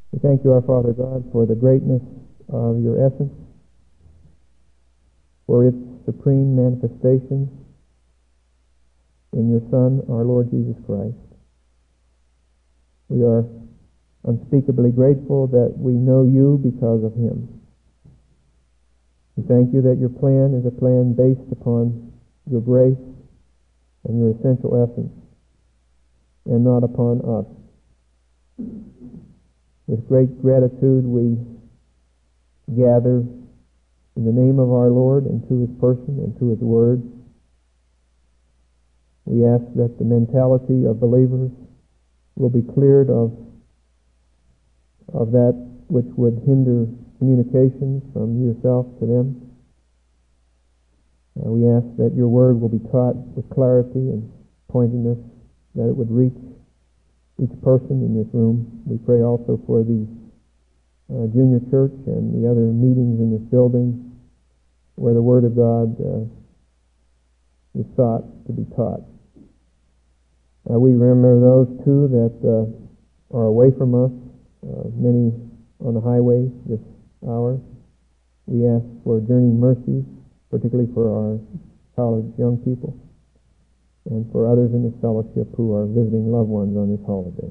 We thank you, our Father God, for the greatness of your essence, for its supreme manifestation in your Son, our Lord Jesus Christ. We are unspeakably grateful that we know you because of him. We thank you that your plan is a plan based upon your grace and your essential essence, and not upon us. With great gratitude we gather in the name of our Lord and to his person and to his word. We ask that the mentality of believers will be cleared of that which would hinder communication from yourself to them. We ask that your word will be taught with clarity and pointedness, that it would reach each person in this room. We pray also for the junior church and the other meetings in this building where the Word of God is sought to be taught. We remember those too that are away from us, many on the highway this hour. We ask for journeying mercies, particularly for our college young people, and for others in this fellowship who are visiting loved ones on this holiday.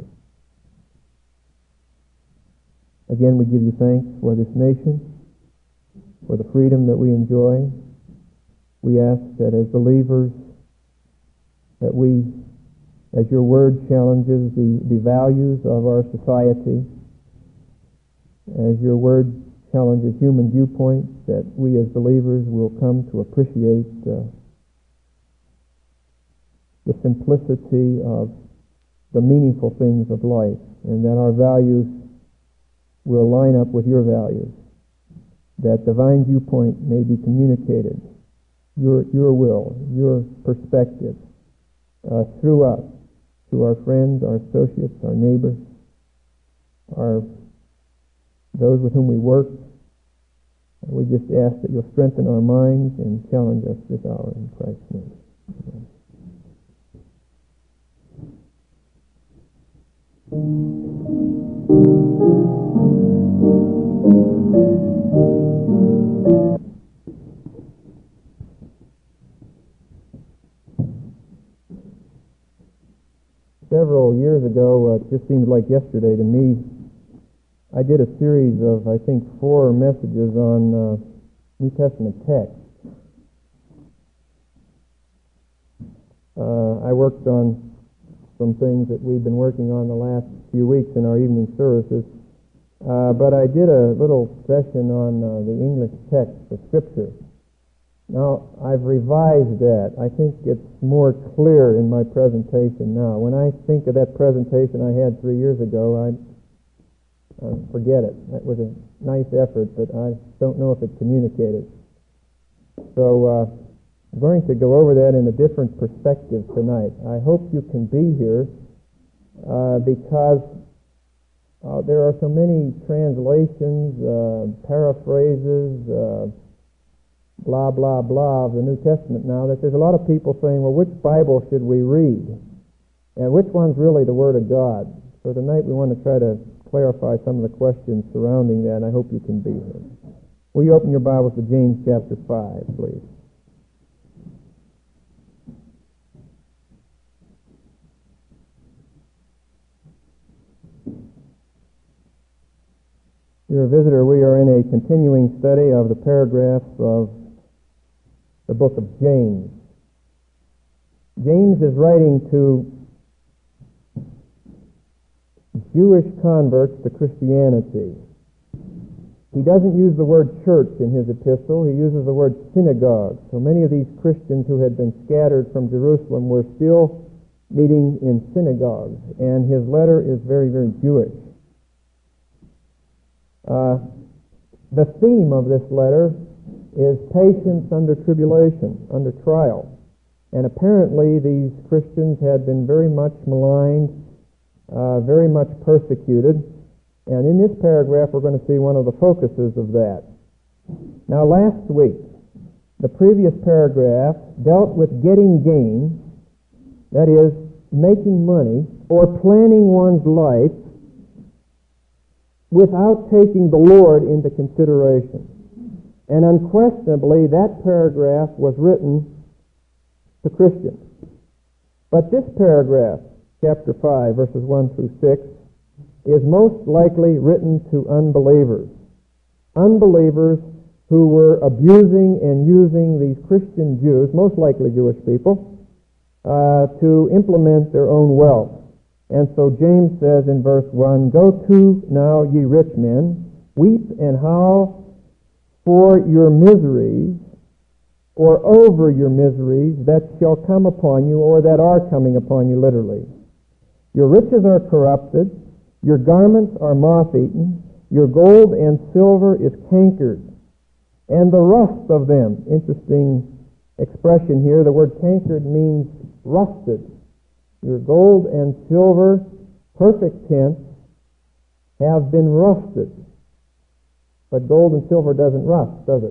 Again, we give you thanks for this nation, for the freedom that we enjoy. We ask that as believers, that we, as your word challenges the values of our society, as your word challenges human viewpoints, that we as believers will come to appreciate the simplicity of the meaningful things of life, and that our values will line up with your values, that divine viewpoint may be communicated, your will, your perspective, through us, to our friends, our associates, our neighbors, those with whom we work. We just ask that you'll strengthen our minds and challenge us this hour in Christ's name. Amen. Several years ago, it just seems like yesterday to me, I did a series of, I think, 4 messages on New Testament texts. I worked on some things that we've been working on the last few weeks in our evening services, but I did a little session on the English text of Scripture. Now, I've revised that. I think it's more clear in my presentation now. When I think of that presentation I had 3 years ago, I forget it. That was a nice effort, but I don't know if it communicated. So I'm going to go over that in a different perspective tonight. I hope you can be here because there are so many translations, paraphrases, blah, blah, blah of the New Testament now, that there's a lot of people saying, well, which Bible should we read? And which one's really the Word of God? So tonight we want to try to clarify some of the questions surrounding that, and I hope you can be here. Will you open your Bibles to James chapter 5, please? If you're a visitor, we are in a continuing study of the paragraphs of the book of James. James is writing to Jewish converts to Christianity. He doesn't use the word church in his epistle. He uses the word synagogue. So many of these Christians who had been scattered from Jerusalem were still meeting in synagogues, and his letter is very, very Jewish. The theme of this letter is patience under tribulation, under trial. And apparently these Christians had been very much maligned, very much persecuted. And in this paragraph we're going to see one of the focuses of that. Now last week, the previous paragraph dealt with getting gain, that is, making money or planning one's life without taking the Lord into consideration. And unquestionably, that paragraph was written to Christians. But this paragraph, chapter 5, verses 1 through 6, is most likely written to unbelievers. Unbelievers who were abusing and using these Christian Jews, most likely Jewish people, to implement their own wealth. And so James says in verse 1, "Go to now, ye rich men, weep and howl for your miseries, or over your miseries that shall come upon you, or that are coming upon you," literally. "Your riches are corrupted, your garments are moth-eaten, your gold and silver is cankered, and the rust of them," interesting expression here, the word cankered means rusted. "Your gold and silver," perfect tense, "have been rusted." But gold and silver doesn't rust, does it?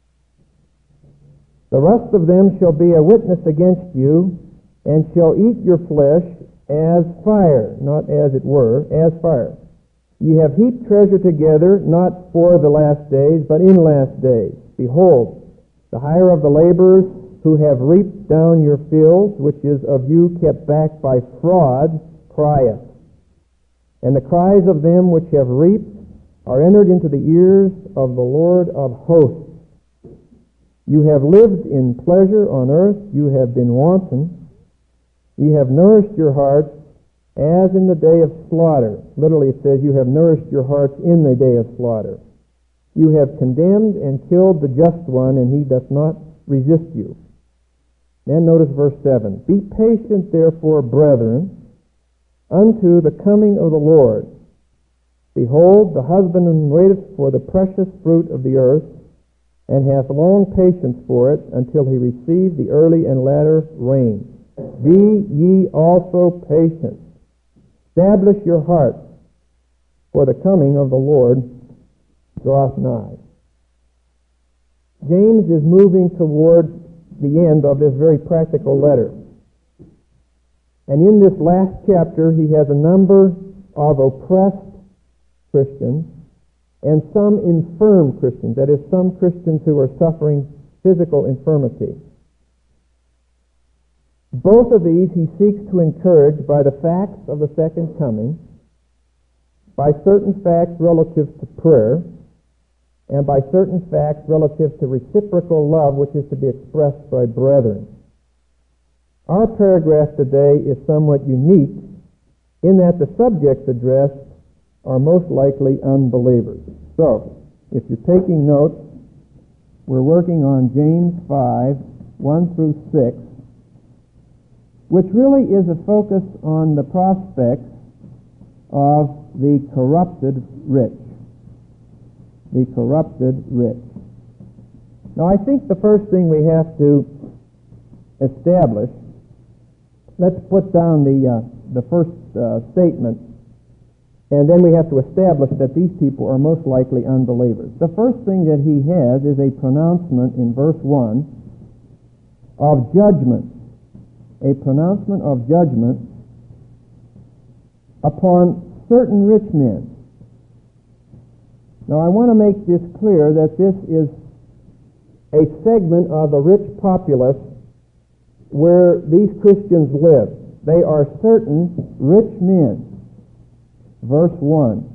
"The rust of them shall be a witness against you, and shall eat your flesh as fire," not as it were, as fire. "Ye have heaped treasure together, not for the last days, but in last days. Behold, the hire of the laborers who have reaped down your fields, which is of you kept back by fraud, crieth. And the cries of them which have reaped are entered into the ears of the Lord of hosts. You have lived in pleasure on earth, you have been wanton. Ye have nourished your hearts as in the day of slaughter." Literally it says, "You have nourished your hearts in the day of slaughter. You have condemned and killed the just one, and he doth not resist you." Then notice verse 7. "Be patient, therefore, brethren, unto the coming of the Lord. Behold, the husbandman waiteth for the precious fruit of the earth, and hath long patience for it, until he receive the early and latter rain. Be ye also patient. Establish your hearts, for the coming of the Lord draweth nigh." James is moving toward the end of this very practical letter. And in this last chapter, he has a number of oppressed Christians and some infirm Christians, that is, some Christians who are suffering physical infirmity. Both of these he seeks to encourage by the facts of the second coming, by certain facts relative to prayer, and by certain facts relative to reciprocal love, which is to be expressed by brethren. Our paragraph today is somewhat unique in that the subjects addressed are most likely unbelievers. So, if you're taking notes, we're working on James 5, 1 through 6, which really is a focus on the prospects of the corrupted rich. The corrupted rich. Now, I think the first thing we have to establish, let's put down the first statement, and then we have to establish that these people are most likely unbelievers. The first thing that he has is a pronouncement in verse 1 of judgment. A pronouncement of judgment upon certain rich men. Now, I want to make this clear that this is a segment of the rich populace where these Christians live. They are certain rich men. Verse 1.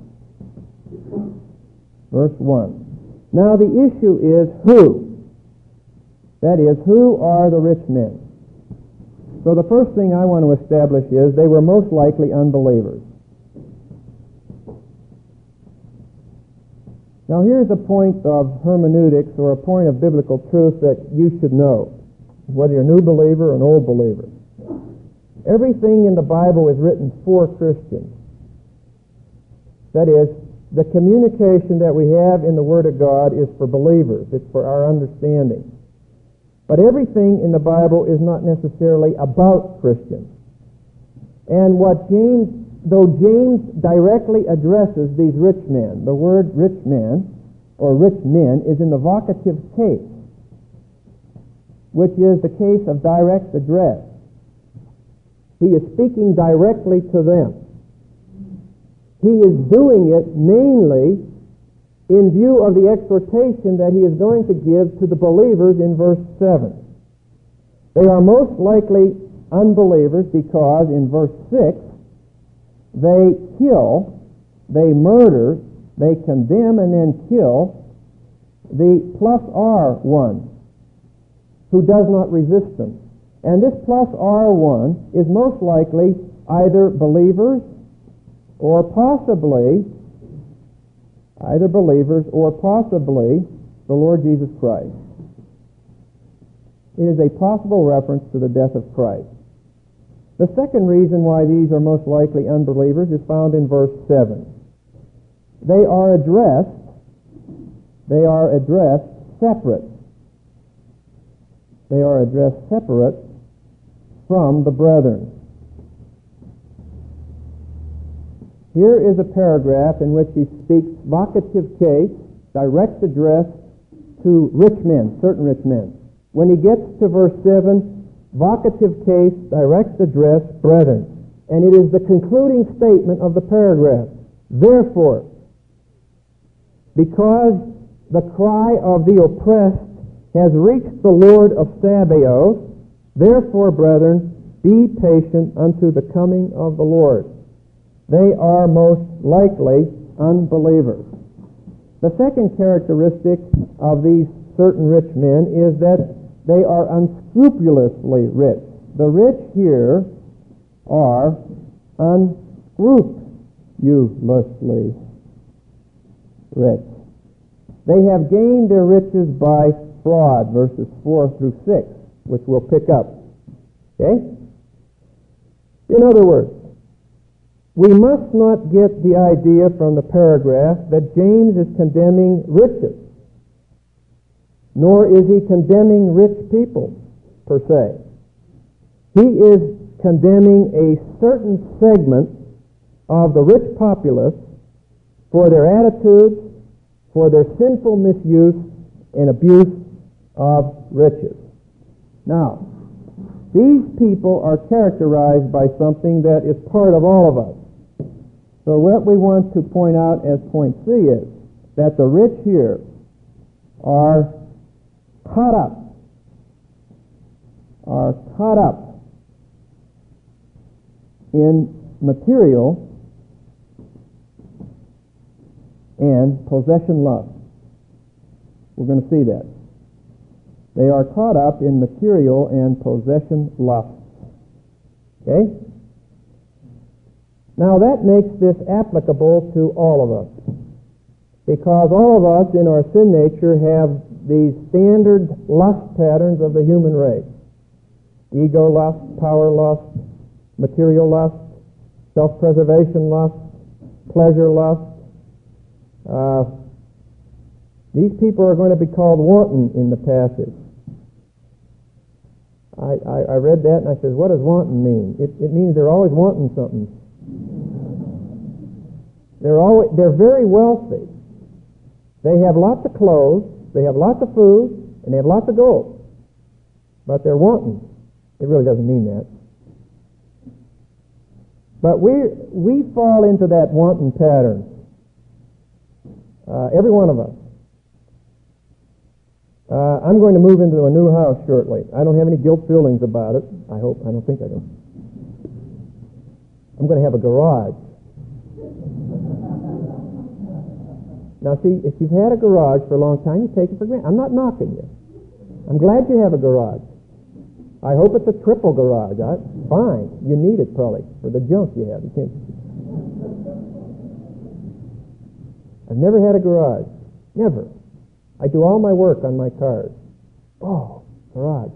Verse 1. Now, the issue is who? That is, who are the rich men? So the first thing I want to establish is they were most likely unbelievers. Now here's a point of hermeneutics, or a point of biblical truth that you should know, whether you're a new believer or an old believer. Everything in the Bible is written for Christians. That is, the communication that we have in the Word of God is for believers. It's for our understanding. But everything in the Bible is not necessarily about Christians. And though James directly addresses these rich men, the word rich man or rich men is in the vocative case, which is the case of direct address. He is speaking directly to them. he is doing it mainly in view of the exhortation that he is going to give to the believers in verse 7. They are most likely unbelievers because in verse 6 they kill, they murder, they condemn and then kill the plus R one who does not resist them. And this plus R1 is most likely either believers or possibly the Lord Jesus Christ. It is a possible reference to the death of Christ. The second reason why these are most likely unbelievers is found in verse 7. They are addressed separate. They are addressed separate from the brethren. Here is a paragraph in which he speaks vocative case, direct address to rich men, certain rich men. When he gets to verse 7, vocative case, direct address, brethren. And it is the concluding statement of the paragraph. Therefore, because the cry of the oppressed has reached the Lord of Sabaoth, therefore, brethren, be patient unto the coming of the Lord. They are most likely unbelievers. The second characteristic of these certain rich men is that they are unscrupulously rich. The rich here are unscrupulously rich. They have gained their riches by fraud, verses 4 through 6, which we'll pick up. Okay? In other words, we must not get the idea from the paragraph that James is condemning riches, nor is he condemning rich people, per se. He is condemning a certain segment of the rich populace for their attitudes, for their sinful misuse and abuse of riches. Now, these people are characterized by something that is part of all of us. So what we want to point out as point C is that the rich here are caught up in material and possession lust. We're going to see that. They are caught up in material and possession lust. Okay? Now that makes this applicable to all of us, because all of us in our sin nature have these standard lust patterns of the human race. Ego lust, power lust, material lust, self-preservation lust, pleasure lust. These people are going to be called wanton in the passage. I read that and I said, what does wanton mean? It means they're always wanting something. They're very wealthy. They have lots of clothes, they have lots of food, and they have lots of gold. But they're wanting. It really doesn't mean that. But we fall into that wanton pattern. Every one of us. I'm going to move into a new house shortly. I don't have any guilt feelings about it. I hope. I don't think I do. I'm going to have a garage. Now see, if you've had a garage for a long time, you take it for granted. I'm not knocking you. I'm glad you have a garage. I hope it's a triple garage. Fine. You need it probably for the junk you have. You can't. I've never had a garage. Never. I do all my work on my cars. Oh, garage.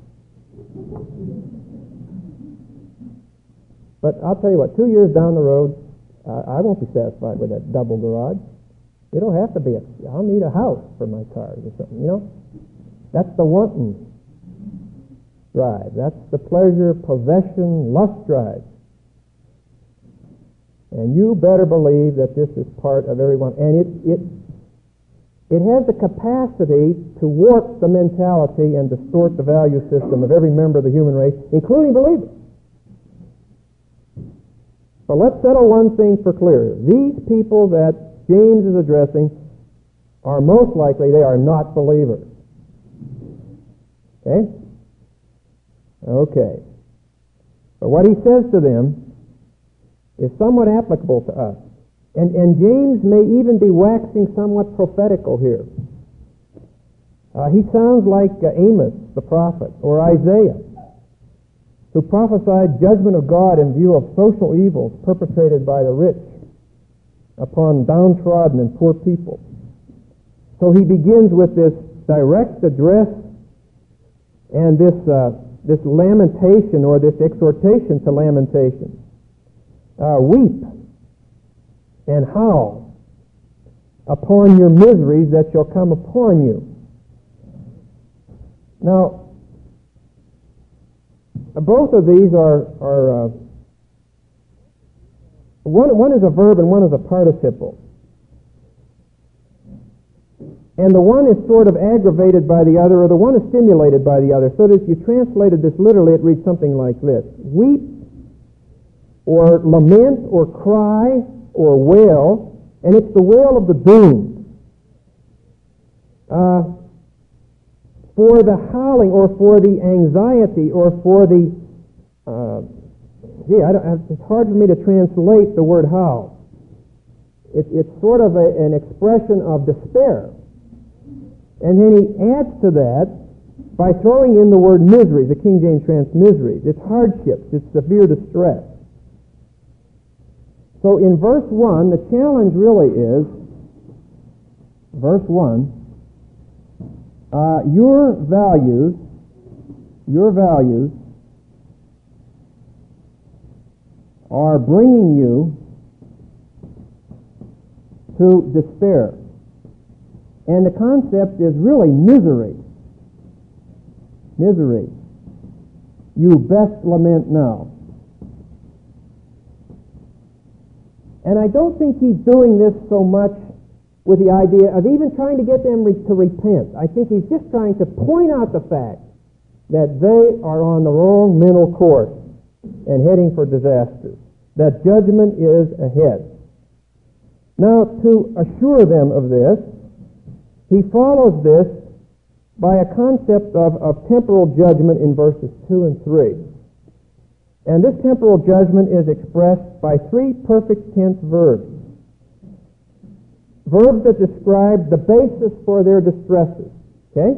But I'll tell you what, 2 years down the road, I won't be satisfied with that double garage. It'll have to be I'll need a house for my cars or something, you know? That's the wanton drive. That's the pleasure, possession, lust drive. And you better believe that this is part of everyone. And it has the capacity to warp the mentality and distort the value system of every member of the human race, including believers. But let's settle one thing for clear. These people that James is addressing are most likely, they are not believers. Okay? Okay. But what he says to them is somewhat applicable to us. And James may even be waxing somewhat prophetical here. He sounds like Amos, the prophet, or Isaiah, who prophesied judgment of God in view of social evils perpetrated by the rich upon downtrodden and poor people. So he begins with this direct address and this lamentation, or this exhortation to lamentation. Weep and howl upon your miseries that shall come upon you. Now, both of these are one is a verb and one is a participle. And the one is sort of aggravated by the other, or the one is stimulated by the other. So that if you translated this literally, it reads something like this: weep, or lament, or cry, or wail, and it's the wail of the doomed. For the howling, or for the anxiety, or for the... it's hard for me to translate the word howl. It's sort of an expression of despair. And then he adds to that by throwing in the word misery. The King James translates misery. It's hardships. It's severe distress. So in verse 1, the challenge really is, verse 1, your values are bringing you to despair. And the concept is really misery. Misery. You best lament now. And I don't think he's doing this so much with the idea of even trying to get them to repent. I think he's just trying to point out the fact that they are on the wrong mental course and heading for disaster. That judgment is ahead. Now, to assure them of this, he follows this by a concept of temporal judgment in verses 2 and 3. And this temporal judgment is expressed by three perfect tense verbs. Verbs that describe the basis for their distresses. Okay?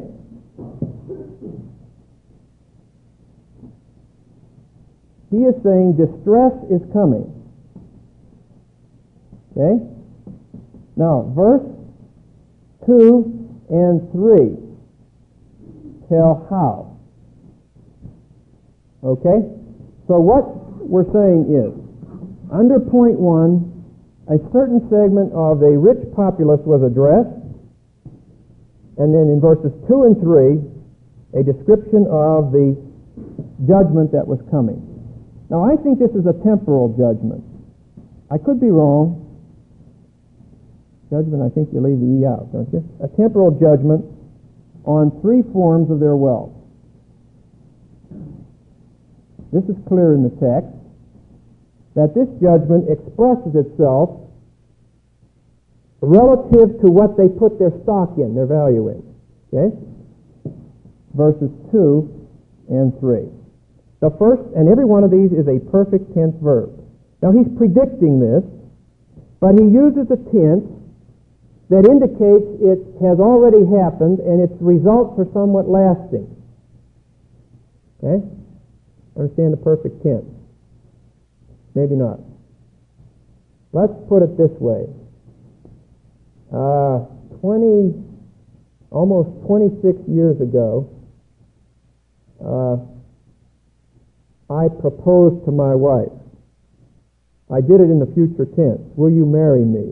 He is saying distress is coming. Okay? Now, verse 2 and 3 tell how. Okay? So what we're saying is, under point 1, a certain segment of a rich populace was addressed, and then in verses 2 and 3, a description of the judgment that was coming. Now, I think this is a temporal judgment. I could be wrong. Judgment, I think you leave the E out, don't you? A temporal judgment on three forms of their wealth. This is clear in the text, that this judgment expresses itself relative to what they put their stock in, their value in. Okay? Verses 2 and 3. The first, and every one of these is a perfect tense verb. Now he's predicting this, but he uses a tense that indicates it has already happened and its results are somewhat lasting. Okay? Understand the perfect tense? Maybe not. Let's put it this way. Almost 26 years ago, I proposed to my wife. I did it in the future tense. Will you marry me?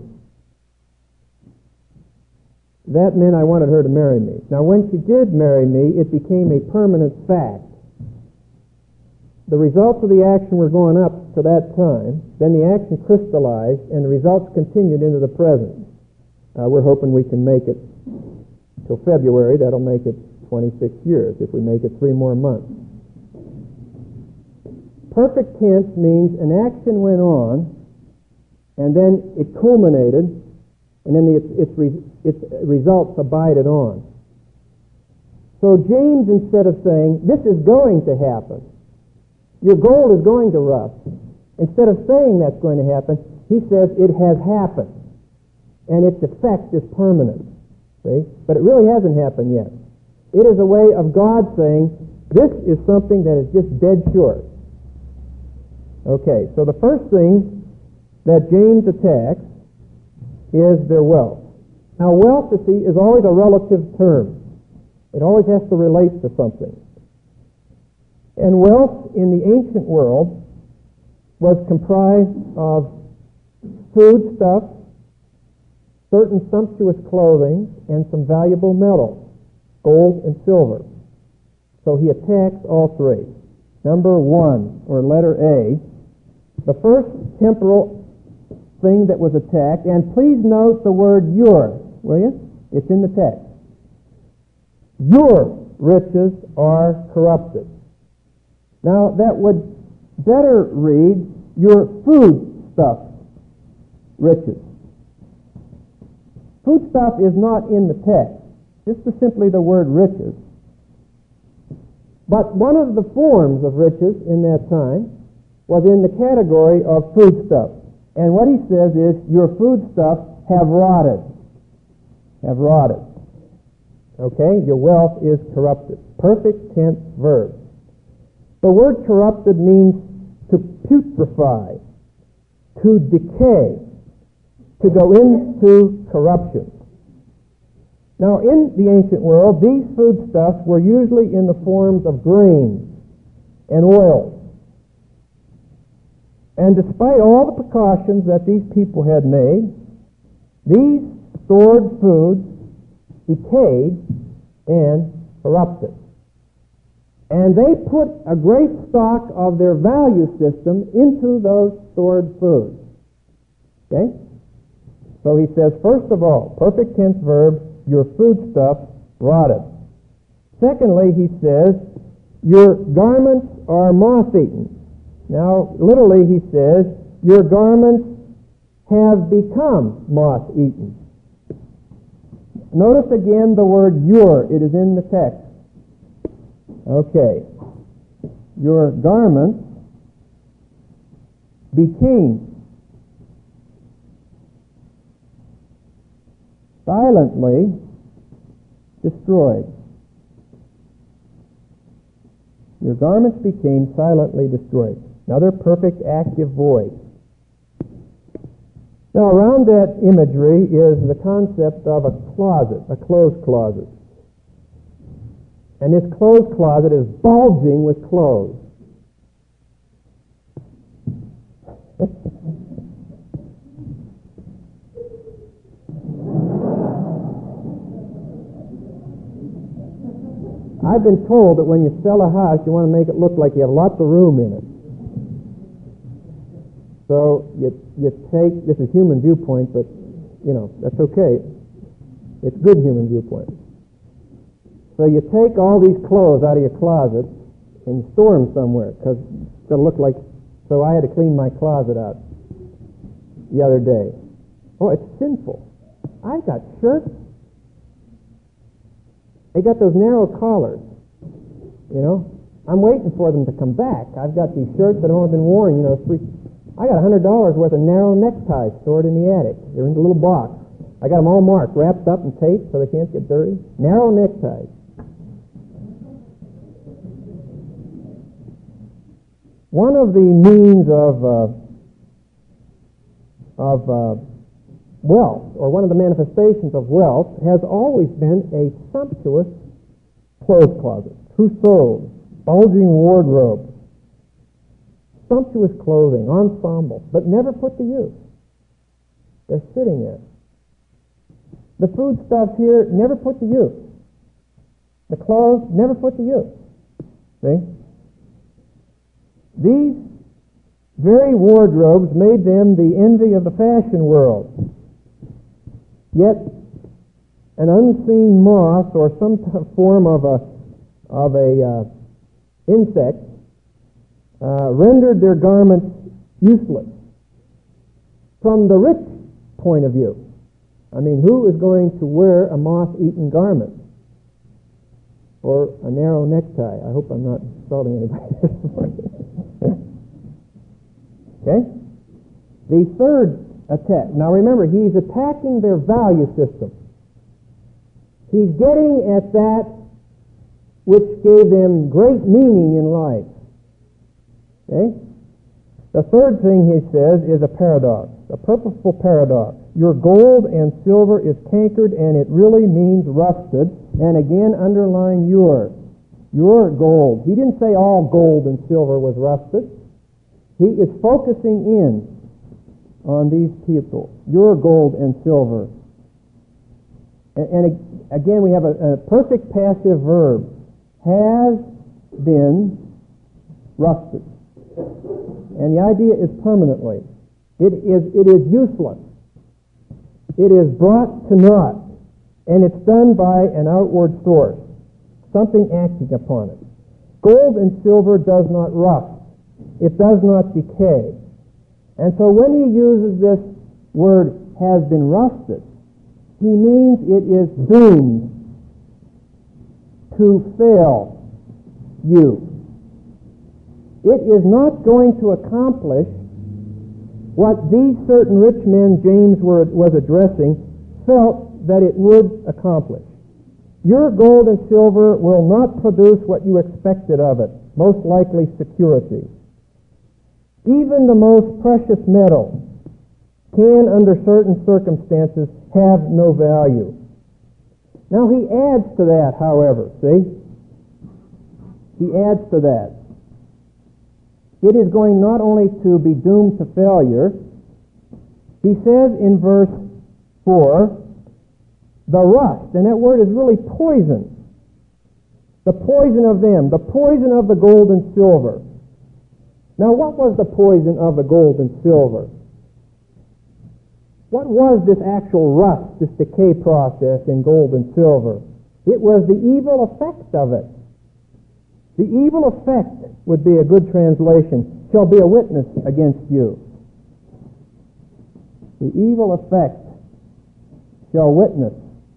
That meant I wanted her to marry me. Now, when she did marry me, it became a permanent fact. The results of the action were going up to that time. Then the action crystallized, and the results continued into the present. We're hoping we can make it till February. That'll make it 26 years if we make it 3 more months. Perfect tense means an action went on, and then it culminated, and then its results abided on. So James, instead of saying, this is going to happen, your gold is going to rust, instead of saying that's going to happen, he says it has happened, and its effect is permanent. See? But it really hasn't happened yet. It is a way of God saying, this is something that is just dead sure. Okay, so the first thing that James attacks is their wealth. Now, wealth, you see, is always a relative term. It always has to relate to something. And wealth in the ancient world was comprised of food stuff, certain sumptuous clothing, and some valuable metals, gold and silver. So he attacks all three. Number one, or letter A, the first temporal thing that was attacked, and please note the word your, will you? It's in the text. Your riches are corrupted. Now, that would better read, your food stuff riches. Food stuff is not in the text, just simply the word riches. But one of the forms of riches in that time was in the category of food stuff. And what he says is, your food stuff have rotted. Have rotted. Okay? Your wealth is corrupted. Perfect tense verb. The word corrupted means to putrefy, to decay, to go into corruption. Now, in the ancient world, these foodstuffs were usually in the forms of grains and oils. And despite all the precautions that these people had made, these stored foods decayed and corrupted. And they put a great stock of their value system into those stored foods. Okay? So he says, first of all, perfect tense verb, your foodstuff rotted. Secondly, he says, your garments are moth-eaten. Now, literally, he says, your garments have become moth-eaten. Notice again the word your. It is in the text. Okay. Your garments became silently destroyed. Your garments became silently destroyed. Another perfect active voice. Now, around that imagery is the concept of a closet, a clothes closet. And this clothes closet is bulging with clothes. I've been told that when you sell a house, you want to make it look like you have lots of room in it. So you take, this is human viewpoint, but, that's okay. It's good human viewpoint. So you take all these clothes out of your closet and you store them somewhere, because it's going to look like, so I had to clean my closet out the other day. Oh, it's sinful. I got shirts. They got those narrow collars, I'm waiting for them to come back. I've got these shirts that haven't been worn, I got $100 worth of narrow neckties stored in the attic. They're in a little box. I got them all marked, wrapped up and taped so they can't get dirty. Narrow neckties. One of the means of wealth, or one of the manifestations of wealth, has always been a sumptuous clothes closet, trousseau, bulging wardrobe, sumptuous clothing, ensemble, but never put to use. They're sitting there. The foodstuffs here, never put to use. The clothes, never put to use. See? These very wardrobes made them the envy of the fashion world. Yet, an unseen moth or some form of a insect rendered their garments useless. From the rich point of view, I mean, who is going to wear a moth-eaten garment? Or a narrow necktie? I hope I'm not insulting anybody this morning. Okay? The third attack. Now remember, he's attacking their value system. He's getting at that which gave them great meaning in life. Okay? The third thing he says is a paradox, a purposeful paradox. Your gold and silver is cankered, and it really means rusted. And again, underline your gold. He didn't say all gold and silver was rusted. He is focusing in on these people. Your gold and silver. And again, we have a perfect passive verb. Has been rusted. And the idea is permanently. It is useless. It is brought to naught. And it's done by an outward source. Something acting upon it. Gold and silver does not rust. It does not decay. And so when he uses this word, has been rusted, he means it is doomed to fail you. It is not going to accomplish what these certain rich men James was addressing felt that it would accomplish. Your gold and silver will not produce what you expected of it, most likely security. Even the most precious metal can, under certain circumstances, have no value. Now he adds to that, however, see? He adds to that. It is going not only to be doomed to failure, he says in verse 4, the rust, and that word is really poison. The poison of them, the poison of the gold and silver. Now what was the poison of the gold and silver? What was this actual rust, this decay process in gold and silver? It was the evil effect of it. The evil effect would be a good translation, shall be a witness against you. The evil effect shall witness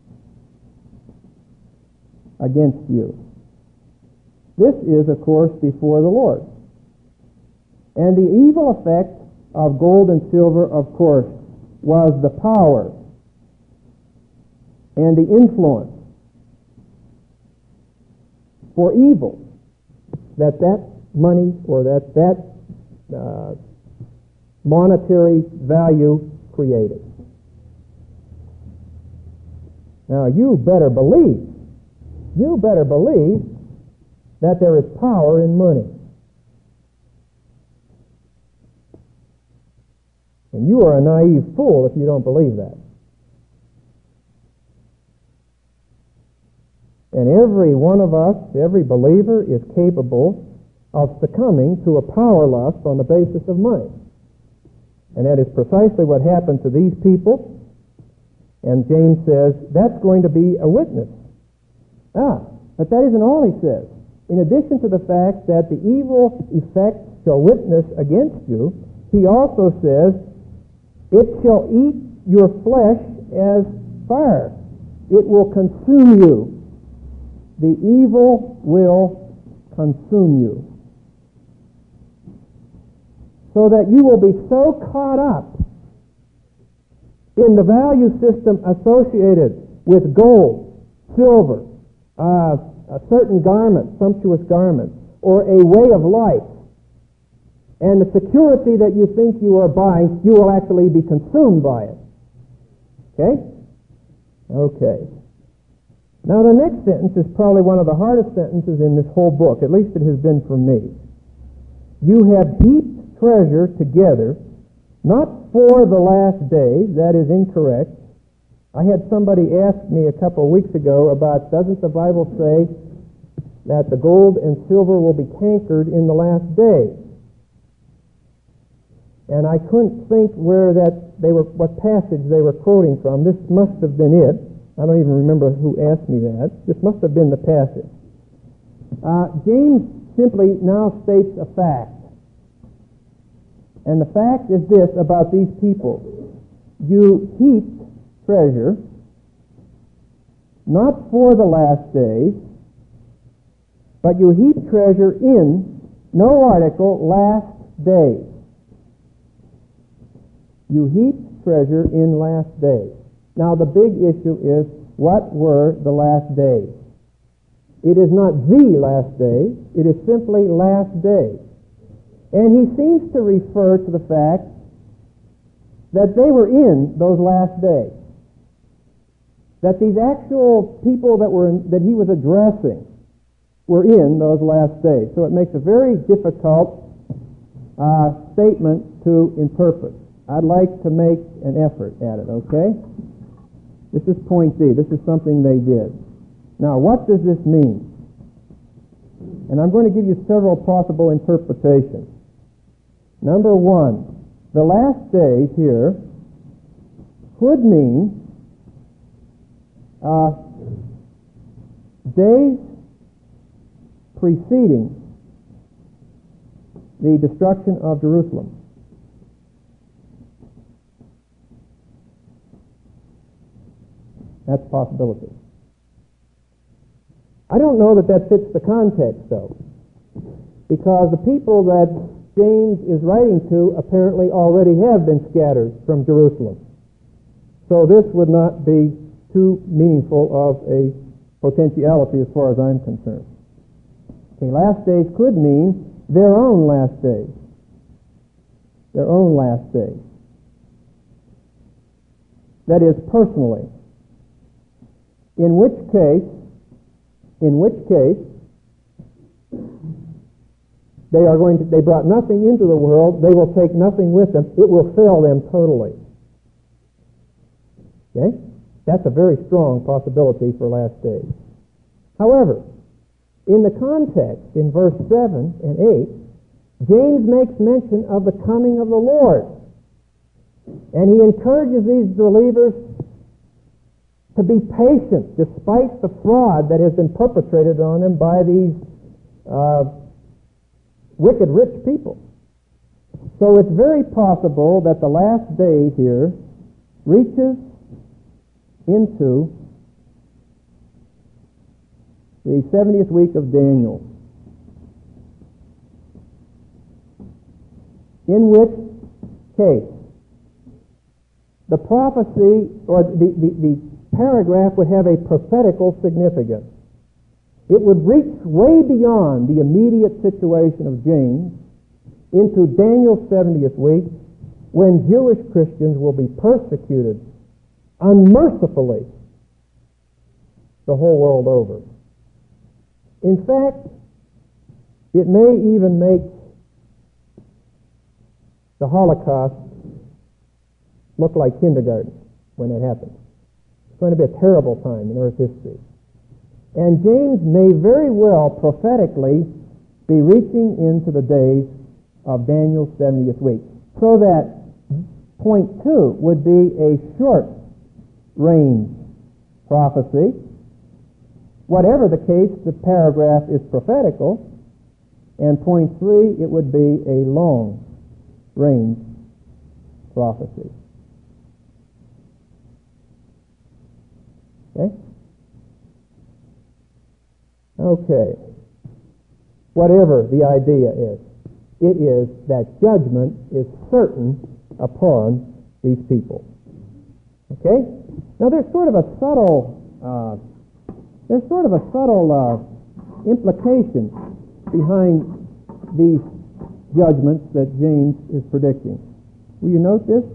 against you. This is, of course, before the Lord. And the evil effect of gold and silver, of course, was the power and the influence for evil that money or that monetary value created. Now you better believe that there is power in money. And you are a naive fool if you don't believe that. And every one of us, every believer, is capable of succumbing to a power lust on the basis of money. And that is precisely what happened to these people. And James says, that's going to be a witness. But that isn't all he says. In addition to the fact that the evil effect shall witness against you, he also says, it shall eat your flesh as fire. It will consume you. The evil will consume you. So that you will be so caught up in the value system associated with gold, silver, a certain garment, sumptuous garment, or a way of life, and the security that you think you are buying, you will actually be consumed by it. Okay? Okay. Now the next sentence is probably one of the hardest sentences in this whole book, at least it has been for me. You have heaped treasure together, not for the last days. That is incorrect. I had somebody ask me a couple of weeks ago about, doesn't the Bible say that the gold and silver will be cankered in the last days? And I couldn't think what passage they were quoting from. This must have been it. I don't even remember who asked me that. This must have been the passage. James simply now states a fact. And the fact is this about these people. You heaped treasure not for the last days, but you heap treasure in, no article, last days. You heap treasure in last days. Now the big issue is, what were the last days? It is not the last day, it is simply last day. And he seems to refer to the fact that they were in those last days. That these actual people that he was addressing were in those last days. So it makes a very difficult statement to interpret. I'd like to make an effort at it, okay? This is point D. This is something they did. Now, what does this mean? And I'm going to give you several possible interpretations. Number one, the last days here could mean days preceding the destruction of Jerusalem. That's a possibility. I don't know that that fits the context, though, because the people that James is writing to apparently already have been scattered from Jerusalem. So this would not be too meaningful of a potentiality as far as I'm concerned. Okay, last days could mean their own last days. Their own last days. That is, personally. In which case, they brought nothing into the world, they will take nothing with them, it will fail them totally. Okay? That's a very strong possibility for last days. However, in the context, in verse 7 and 8, James makes mention of the coming of the Lord. And he encourages these believers to be patient despite the fraud that has been perpetrated on them by these wicked rich people. So it's very possible that the last days here reaches into the 70th week of Daniel, in which case the prophecy or the paragraph would have a prophetical significance. It would reach way beyond the immediate situation of James into Daniel's 70th week, when Jewish Christians will be persecuted unmercifully the whole world over. In fact, it may even make the Holocaust look like kindergarten when it happens. It's going to be a terrible time in Earth history. And James may very well prophetically be reaching into the days of Daniel's 70th week. So that point 2 would be a short range prophecy. Whatever the case, the paragraph is prophetical. And point 3, it would be a long range prophecy. Okay? Okay. Whatever the idea is, it is that judgment is certain upon these people. Okay? Now there's sort of a subtle implication behind these judgments that James is predicting. Will you note this?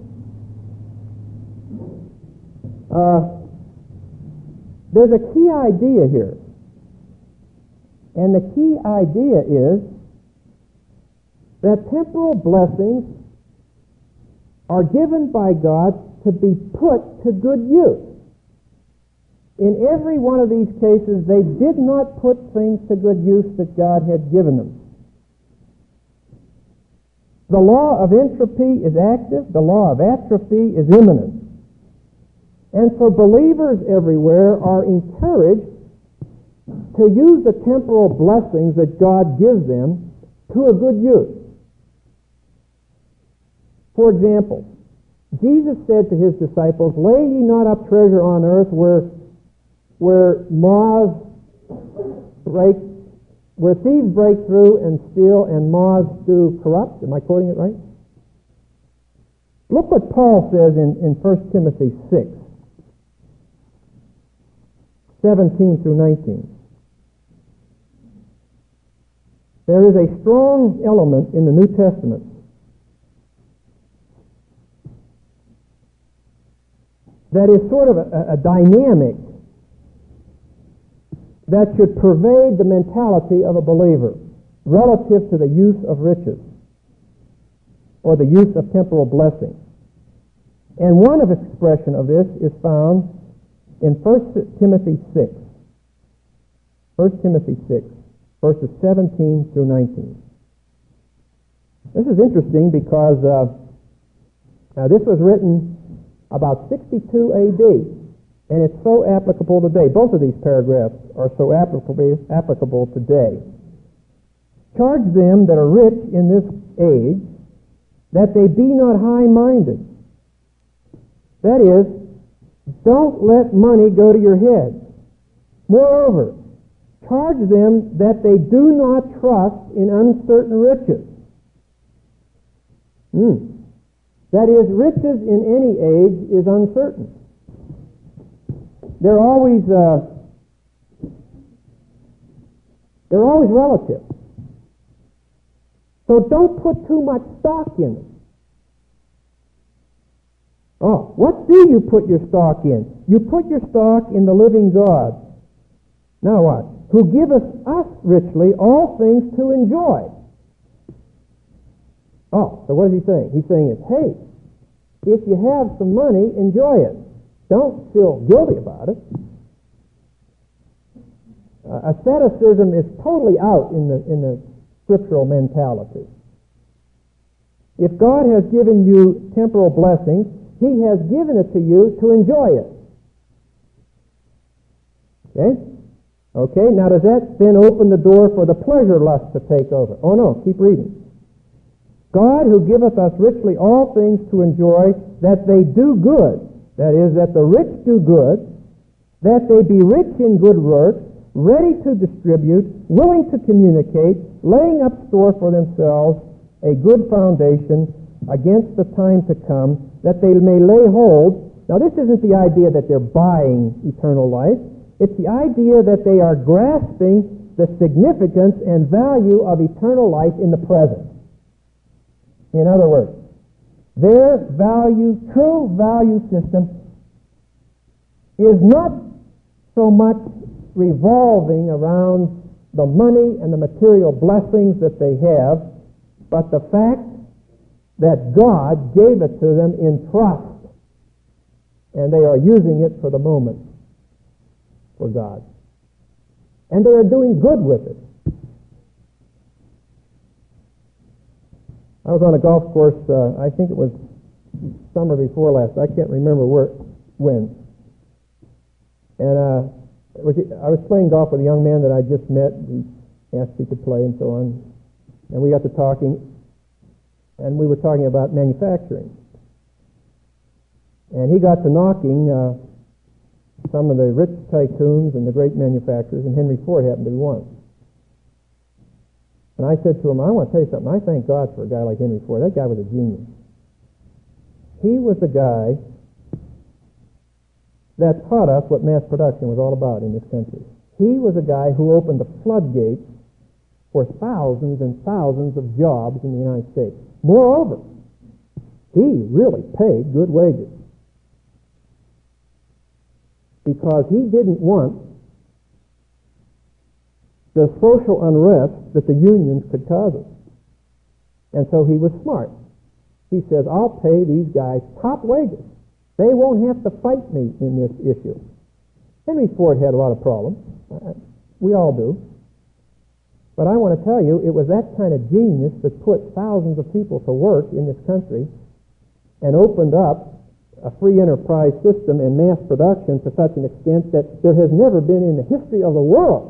There's a key idea here. And the key idea is that temporal blessings are given by God to be put to good use. In every one of these cases, they did not put things to good use that God had given them. The law of entropy is active. The law of atrophy is imminent. And so believers everywhere are encouraged to use the temporal blessings that God gives them to a good use. For example, Jesus said to his disciples, "Lay ye not up treasure on earth where moths break, where thieves break through and steal and moths do corrupt." Am I quoting it right? Look what Paul says in 1 Timothy 6, 17 through 19. There is a strong element in the New Testament that is sort of a dynamic that should pervade the mentality of a believer relative to the use of riches or the use of temporal blessings. And one of expression of this is found in 1 Timothy 6. 1 Timothy 6, verses 17 through 19. This is interesting because this was written about 62 A.D., and it's so applicable today. Both of these paragraphs are so applicable today. Charge them that are rich in this age that they be not high-minded. That is, don't let money go to your head. Moreover, charge them that they do not trust in uncertain riches. That is, riches in any age is uncertain. They're always relative. So don't put too much stock in them. Oh, what do you put your stock in? You put your stock in the living God. Now what? Who giveth us richly all things to enjoy. Oh, so what is he saying? He's saying, hey, if you have some money, enjoy it. Don't feel guilty about it. Asceticism is totally out in the scriptural mentality. If God has given you temporal blessings, He has given it to you to enjoy it. Okay, now does that then open the door for the pleasure lust to take over? Oh no, keep reading. God who giveth us richly all things to enjoy, that they do good. That is, that the rich do good, that they be rich in good works, ready to distribute, willing to communicate, laying up store for themselves a good foundation against the time to come, that they may lay hold. Now this isn't the idea that they're buying eternal life. It's the idea that they are grasping the significance and value of eternal life in the present. In other words, their true value system is not so much revolving around the money and the material blessings that they have, but the fact that God gave it to them in trust, and they are using it for the moment for God. And they are doing good with it. I was on a golf course, I think it was summer before last. I can't remember when. And I was playing golf with a young man that I just met. He asked if he could play and so on. And we got to talking, and we were talking about manufacturing. And he got to knocking some of the rich tycoons and the great manufacturers, and Henry Ford happened to be one. And I said to him, I want to tell you something. I thank God for a guy like Henry Ford. That guy was a genius. He was the guy that taught us what mass production was all about in this country. He was a guy who opened the floodgates for thousands and thousands of jobs in the United States. Moreover, he really paid good wages because he didn't want the social unrest that the unions could cause us. And so he was smart. He says, I'll pay these guys top wages. They won't have to fight me in this issue. Henry Ford had a lot of problems. We all do. But I want to tell you, it was that kind of genius that put thousands of people to work in this country and opened up a free enterprise system and mass production to such an extent that there has never been in the history of the world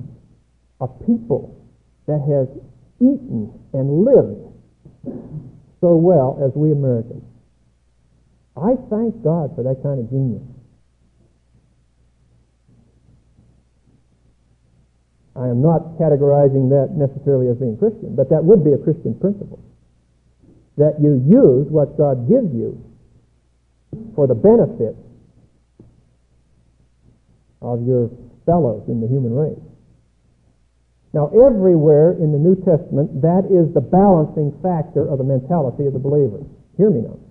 a people that has eaten and lived so well as we Americans. I thank God for that kind of genius. I am not categorizing that necessarily as being Christian, but that would be a Christian principle. That you use what God gives you for the benefit of your fellows in the human race. Now, everywhere in the New Testament, that is the balancing factor of the mentality of the believer. Hear me now.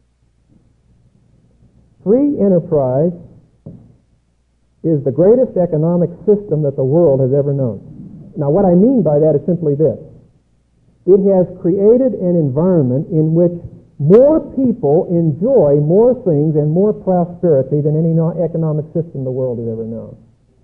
Free enterprise is the greatest economic system that the world has ever known. Now, what I mean by that is simply this. It has created an environment in which more people enjoy more things and more prosperity than any economic system the world has ever known.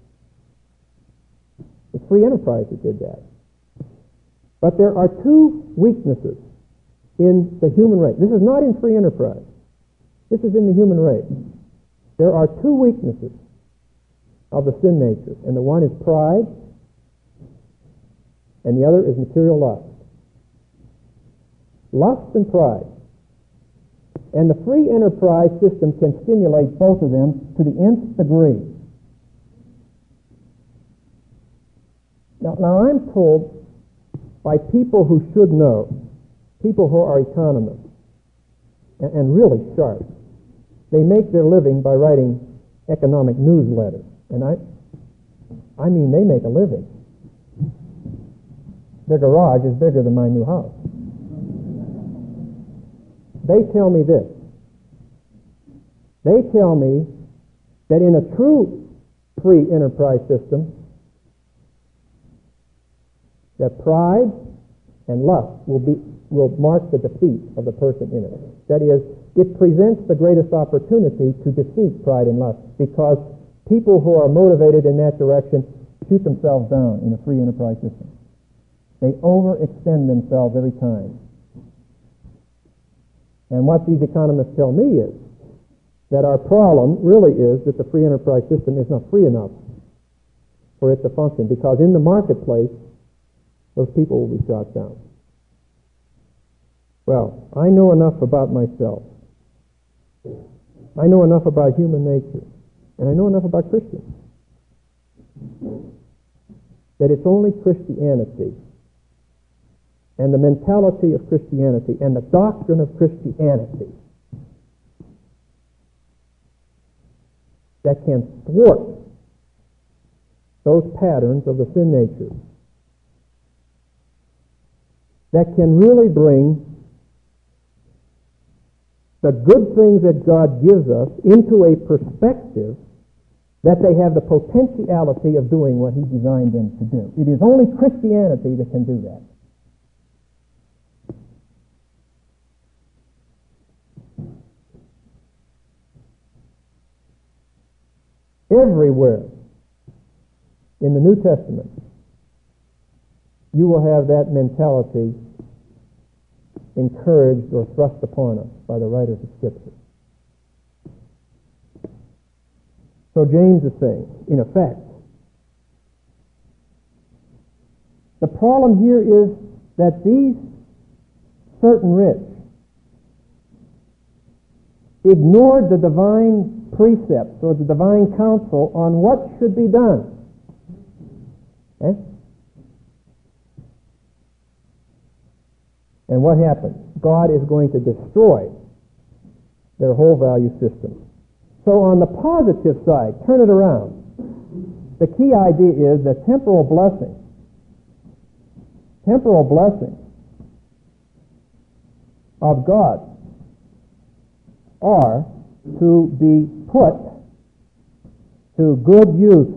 It's free enterprise that did that. But there are two weaknesses in the human race. This is not in free enterprise. This is in the human race. There are two weaknesses of the sin nature, and the one is pride, and the other is material lust. Lust and pride. And the free enterprise system can stimulate both of them to the nth degree. Now I'm told by people who should know, people who are economists, and really sharp, they make their living by writing economic newsletters. And I mean they make a living. Their garage is bigger than my new house. They tell me this. They tell me that in a true free enterprise system, that pride and lust will mark the defeat of the person in it. That is, it presents the greatest opportunity to defeat pride and lust, because people who are motivated in that direction shoot themselves down in a free enterprise system. They overextend themselves every time. And what these economists tell me is that our problem really is that the free enterprise system is not free enough for it to function, because in the marketplace, those people will be shot down. Well, I know enough about myself. I know enough about human nature. And I know enough about Christians that it's only Christianity and the mentality of Christianity and the doctrine of Christianity that can thwart those patterns of the sin nature, that can really bring the good things that God gives us into a perspective that they have the potentiality of doing what He designed them to do. It is only Christianity that can do that. Everywhere in the New Testament, you will have that mentality encouraged or thrust upon us by the writers of Scripture. So James is saying, in effect, the problem here is that these certain rich ignored the divine precepts or the divine counsel on what should be done. Okay? And what happens? God is going to destroy their whole value system. So on the positive side, turn it around. The key idea is that temporal blessings of God are to be put to good use.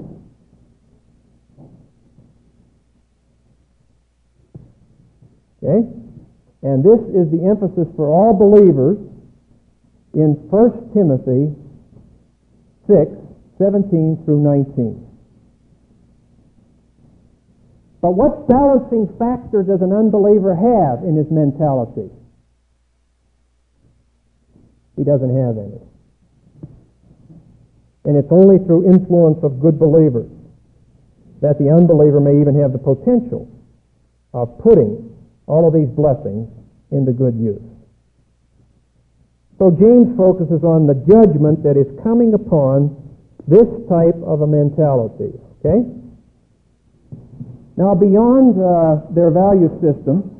Okay? And this is the emphasis for all believers in 1 Timothy 6:17 through 19. But what balancing factor does an unbeliever have in his mentality? He doesn't have any. And it's only through influence of good believers that the unbeliever may even have the potential of putting all of these blessings into good use. So James focuses on the judgment that is coming upon this type of a mentality. Okay? Now, beyond their value system,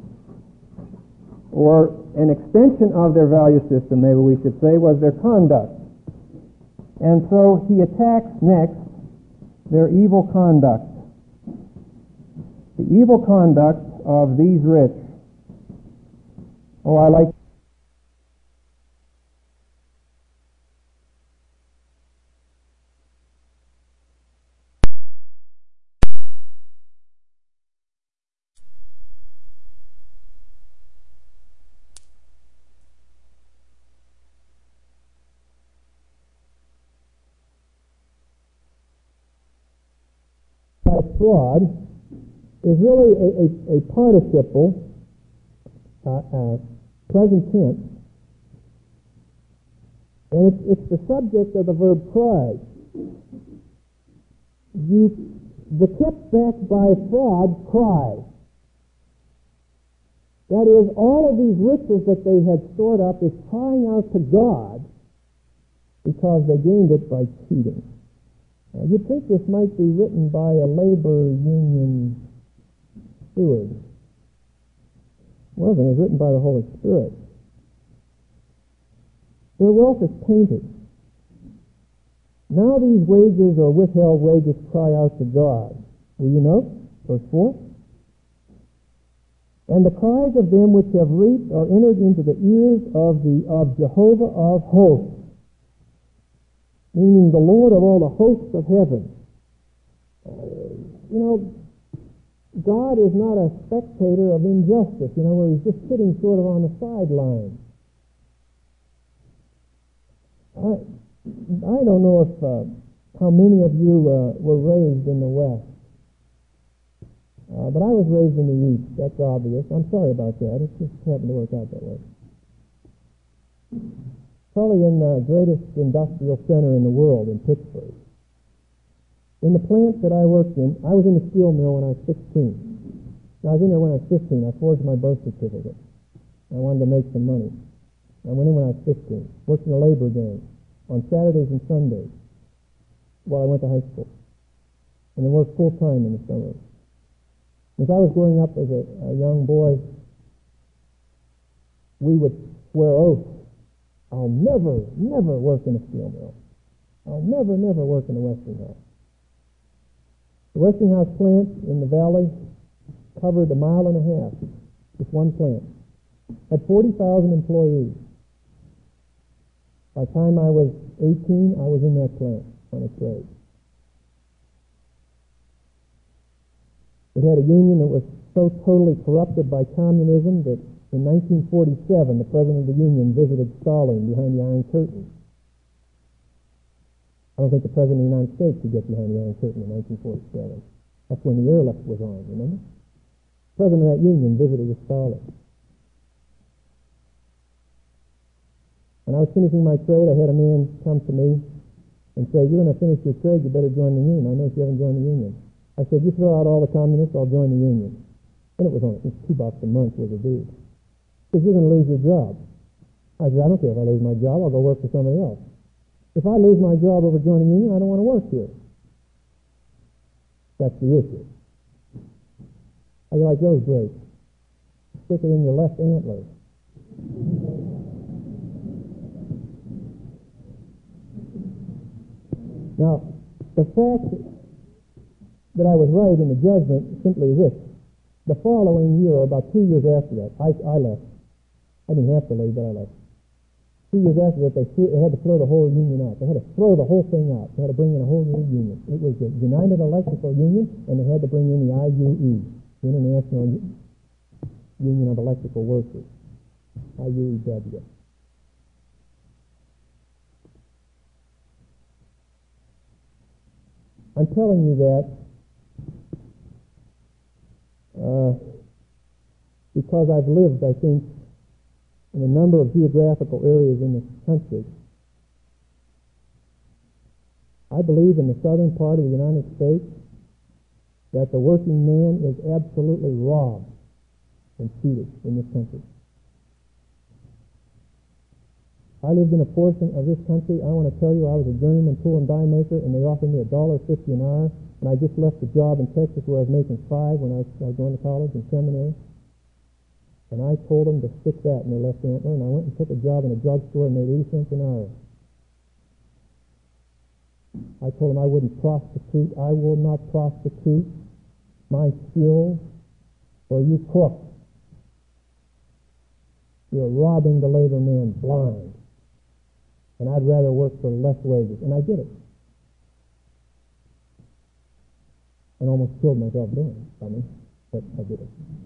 or an extension of their value system, maybe we should say, was their conduct. And so he attacks next their evil conduct. The evil conduct of these rich. Oh, I like fraud is really a participle, present tense, and it's the subject of the verb cry. The kept back by fraud cry. That is, all of these riches that they had stored up is crying out to God because they gained it by cheating. Now, you'd think this might be written by a labor union steward. It wasn't. It was written by the Holy Spirit. Their wealth is tainted. Now these wages or withheld wages cry out to God. Will you note? Verse 4. And the cries of them which have reaped are entered into the ears of Jehovah of hosts, meaning the Lord of all the hosts of heaven. God is not a spectator of injustice, where he's just sitting sort of on the sideline. I don't know if how many of you were raised in the West, but I was raised in the East. That's obvious. I'm sorry about that. It just happened to work out that way. Probably in the greatest industrial center in the world, in Pittsburgh. In the plant that I worked in, I was in the steel mill when I was 16. Now, I was in there when I was 15. I forged my birth certificate. I wanted to make some money. I went in when I was 15. Worked in a labor gang on Saturdays and Sundays while I went to high school. And then worked full-time in the summer. As I was growing up as a young boy, we would swear oaths. I'll never, never work in a steel mill. I'll never, never work in a Westinghouse. The Westinghouse plant in the valley covered 1.5 miles, just one plant. Had 40,000 employees. By the time I was 18, I was in that plant on a trade. It had a union that was so totally corrupted by communism that in 1947, the president of the union visited Stalin behind the Iron Curtain. I don't think the president of the United States could get behind the Iron Curtain in 1947. That's when the airlift was on, remember? The president of that union visited with Stalin. When I was finishing my trade, I had a man come to me and say, "You're going to finish your trade, you better join the union. I noticed you haven't joined the union." I said, "You throw out all the communists, I'll join the union." And it was only $2 a month worth of dues. Because you're going to lose your job. I said, "I don't care if I lose my job, I'll go work for somebody else. If I lose my job over joining a union, I don't want to work here." That's the issue. How do you like those brakes? Stick it in your left antler. Now, the fact that I was right in the judgment simply is this. The following year, or about 2 years after that, I left. I didn't have to leave, but I left. 2 years after that, they had to throw the whole union out. They had to throw the whole thing out. They had to bring in a whole new union. It was the United Electrical Union, and they had to bring in the IUE, the International Union of Electrical Workers, IUEW. I'm telling you that because I've lived, I think, in a number of geographical areas in this country. I believe in the southern part of the United States that the working man is absolutely robbed and cheated in this country. I lived in a portion of this country. I want to tell you, I was a journeyman tool and die maker, and they offered me $1.50 an hour, and I just left the job in Texas where I was making $5 when I was going to college and seminary. And I told them to stick that in their left antler, and I went and took a job in a drugstore and made 80 cents an hour. I told them I wouldn't prostitute. I will not prostitute my skills for you crooks. You're robbing the labor man blind. And I'd rather work for less wages. And I did it. And almost killed myself doing it. But I did it.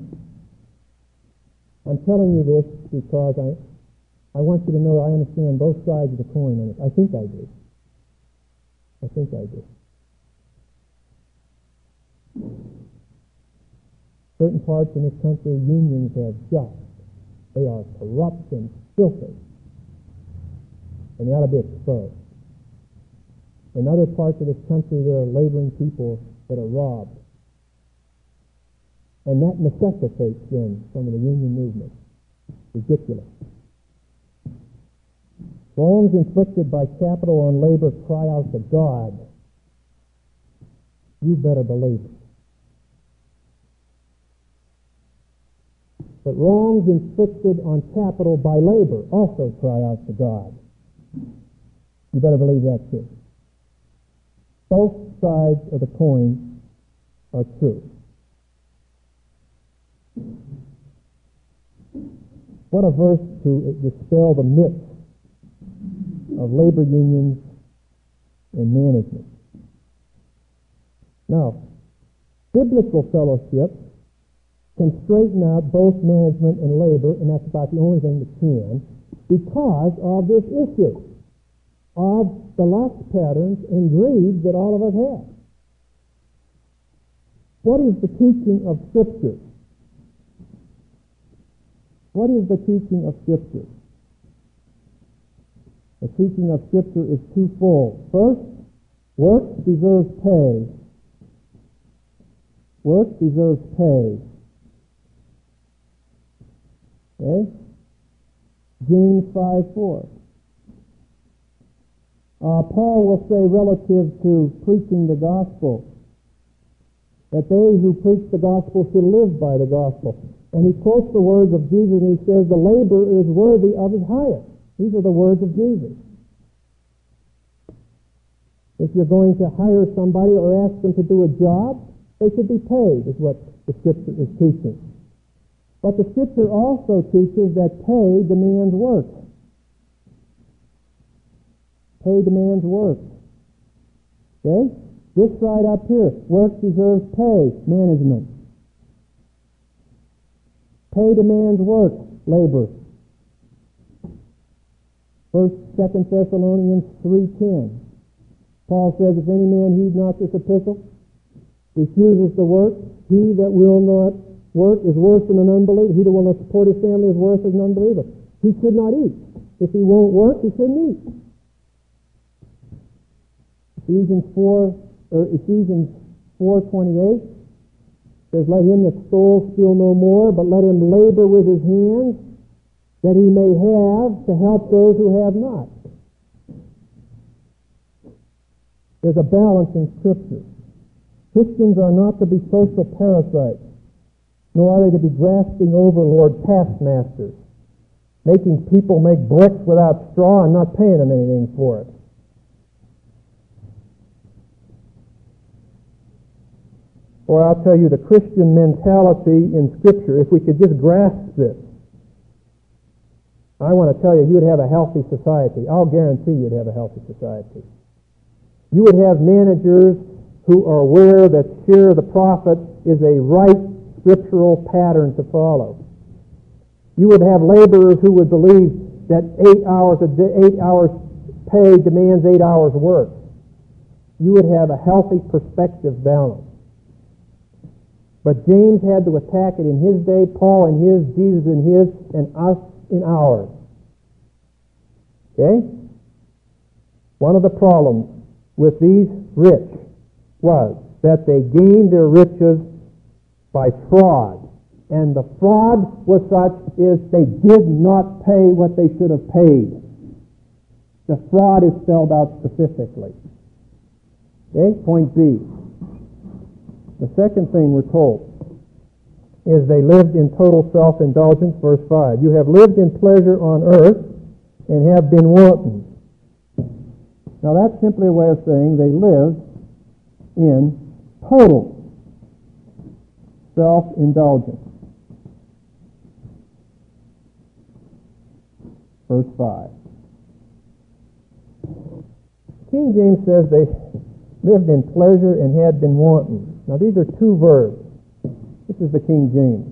I'm telling you this because I want you to know I understand both sides of the coin on it. I think I do. I think I do. Certain parts in this country, unions have just. They are corrupt and filthy. And they ought to be exposed. In other parts of this country, there are laboring people that are robbed. And that necessitates then some of the union movement. Ridiculous. Wrongs inflicted by capital on labor cry out to God. You better believe it. But wrongs inflicted on capital by labor also cry out to God. You better believe that too. Both sides of the coin are true. What a verse to dispel the myth of labor unions and management. Now, biblical fellowship can straighten out both management and labor, and that's about the only thing that can, because of this issue of the lust patterns and greed that all of us have. What is the teaching of Scripture? What is the teaching of Scripture? The teaching of Scripture is twofold. First, work deserves pay. Work deserves pay. Okay? James 5:4. Paul will say relative to preaching the gospel that they who preach the gospel should live by the gospel. And he quotes the words of Jesus and he says, the laborer is worthy of his hire. These are the words of Jesus. If you're going to hire somebody or ask them to do a job, they should be paid, is what the Scripture is teaching. But the Scripture also teaches that pay demands work. Pay demands work. Okay? This side up here, work deserves pay, management. Pay demands work, labor. 2 Thessalonians 3:10. Paul says, if any man heed not this epistle, refuses to work, he that will not work is worse than an unbeliever. He that will not support his family is worse than an unbeliever. He should not eat. If he won't work, he shouldn't eat. Ephesians 4:28 says, let him that stole steal no more, but let him labor with his hands, that he may have to help those who have not. There's a balance in Scripture. Christians are not to be social parasites, nor are they to be grasping overlord taskmasters, making people make bricks without straw and not paying them anything for it. Or I'll tell you, the Christian mentality in Scripture, if we could just grasp this, I want to tell you, you would have a healthy society. I'll guarantee you'd have a healthy society. You would have managers who are aware that share of the profit is a right scriptural pattern to follow. You would have laborers who would believe that 8 hours a day, 8 hours pay demands 8 hours work. You would have a healthy perspective balance. But James had to attack it in his day, Paul in his, Jesus in his, and us in ours. Okay? One of the problems with these rich was that they gained their riches by fraud. And the fraud was such is they did not pay what they should have paid. The fraud is spelled out specifically. Okay, point B. The second thing we're told is they lived in total self-indulgence, verse 5. You have lived in pleasure on earth and have been wanton. Now that's simply a way of saying they lived in total self-indulgence. Verse 5. King James says they lived in pleasure and had been wanton. Now these are two verbs. This is the King James.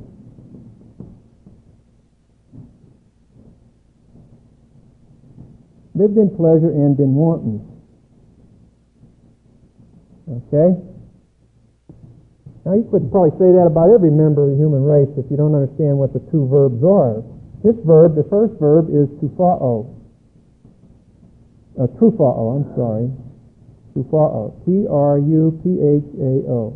Lived in pleasure and been wanton. Okay? Now you could probably say that about every member of the human race if you don't understand what the two verbs are. This verb, the first verb, is trufao. Trufao, I'm sorry. Trufao. T-R-U-P-H-A-O.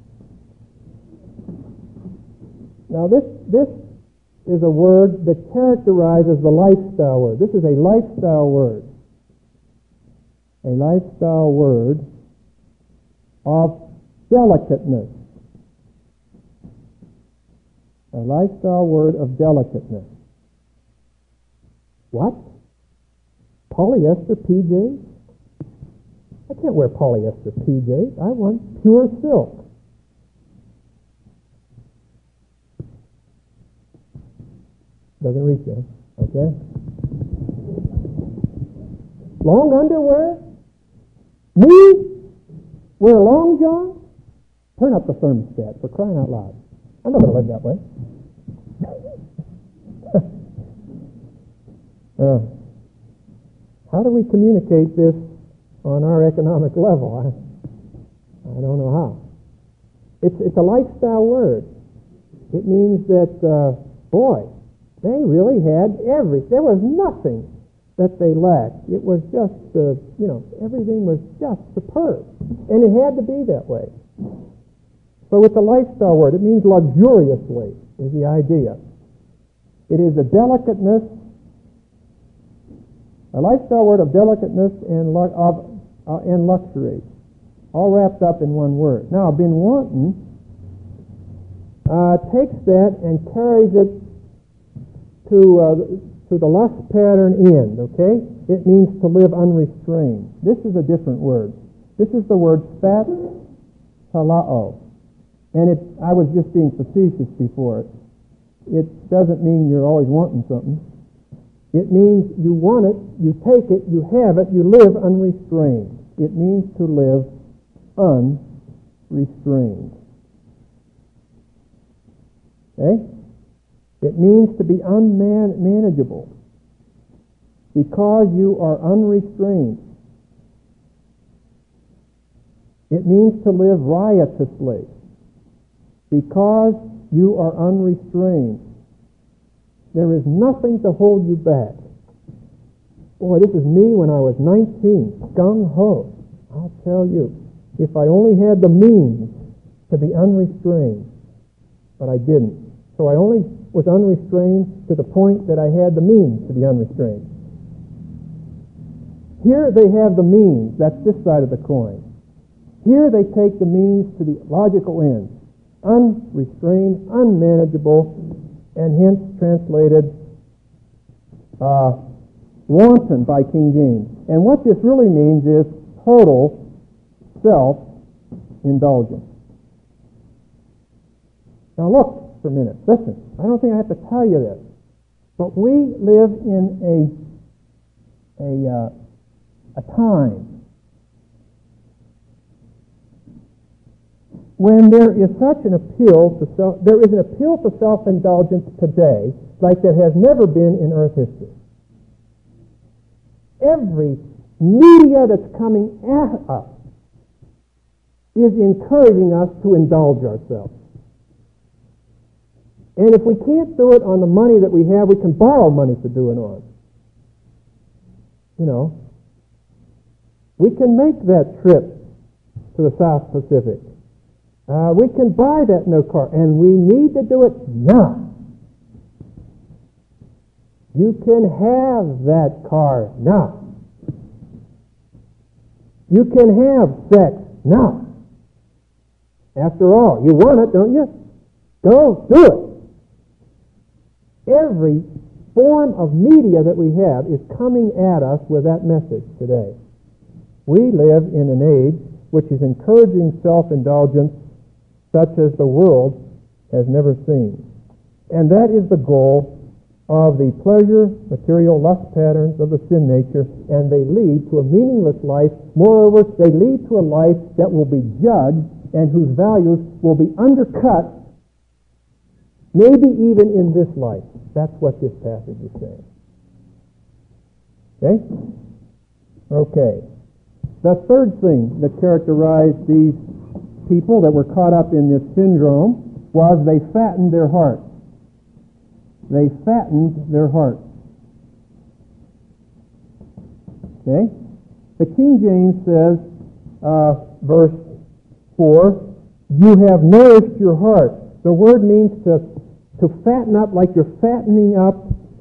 Now this is a word that characterizes the lifestyle word. This is a lifestyle word. A lifestyle word of delicateness. A lifestyle word of delicateness. What? Polyester PJs? I can't wear polyester PJs. I want pure silk. Doesn't reach you, okay? Long underwear? Me? Wear long johns? Turn up the thermostat, for crying out loud. I'm not going to live that way. How do we communicate this on our economic level? I don't know how. It's a lifestyle word. It means that, boy, they really had everything. There was nothing that they lacked. It was just, everything was just superb. And it had to be that way. So it's a lifestyle word. It means luxuriously is the idea. It is a delicateness, a lifestyle word of delicateness and luxury, all wrapped up in one word. Now, been wanton takes that and carries it to the lust pattern end, okay? It means to live unrestrained. This is a different word. This is the word fat halao. And I was just being facetious before it. It doesn't mean you're always wanting something. It means you want it, you take it, you have it, you live unrestrained. It means to live unrestrained. Okay? It means to be unmanageable because you are unrestrained. It means to live riotously because you are unrestrained. There is nothing to hold you back. Boy, this is me when I was 19, gung-ho. I'll tell you, if I only had the means to be unrestrained, but I didn't. So I only was unrestrained to the point that I had the means to be unrestrained. Here they have the means. That's this side of the coin. Here they take the means to the logical end. Unrestrained, unmanageable, and hence translated wanton by King James. And what this really means is total self-indulgence. Now look for a minute. Listen, I don't think I have to tell you this, but we live in a time when there is such an appeal to there is an appeal to self-indulgence today like there has never been in earth history. Every media that's coming at us is encouraging us to indulge ourselves. And if we can't do it on the money that we have, we can borrow money to do it on. We can make that trip to the South Pacific. We can buy that new car, and we need to do it now. You can have that car now. You can have sex now. After all, you want it, don't you? Go do it. Every form of media that we have is coming at us with that message today. We live in an age which is encouraging self-indulgence such as the world has never seen. And that is the goal of the pleasure, material, lust patterns of the sin nature, and they lead to a meaningless life. Moreover, they lead to a life that will be judged and whose values will be undercut, maybe even in this life. That's what this passage is saying. Okay? Okay. The third thing that characterized these people that were caught up in this syndrome was they fattened their hearts. They fattened their hearts. Okay? The King James says, verse 4, you have nourished your heart. The word means to fatten up like you're fattening up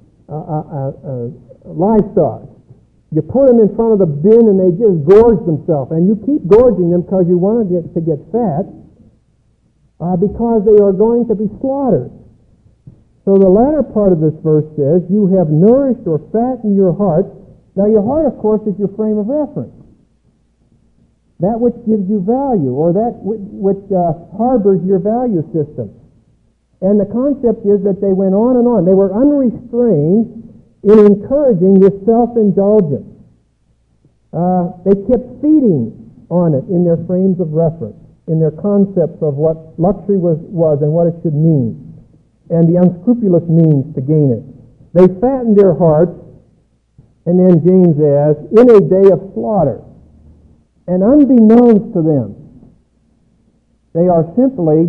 livestock. You put them in front of the bin and they just gorge themselves. And you keep gorging them because you want them to get fat because they are going to be slaughtered. So the latter part of this verse says, you have nourished or fattened your heart. Now your heart, of course, is your frame of reference. That which gives you value, or that which harbors your value system. And the concept is that they went on and on. They were unrestrained in encouraging this self-indulgence. They kept feeding on it in their frames of reference, in their concepts of what luxury was and what it should mean, and the unscrupulous means to gain it. They fattened their hearts, and then James adds, in a day of slaughter. And unbeknownst to them, they are simply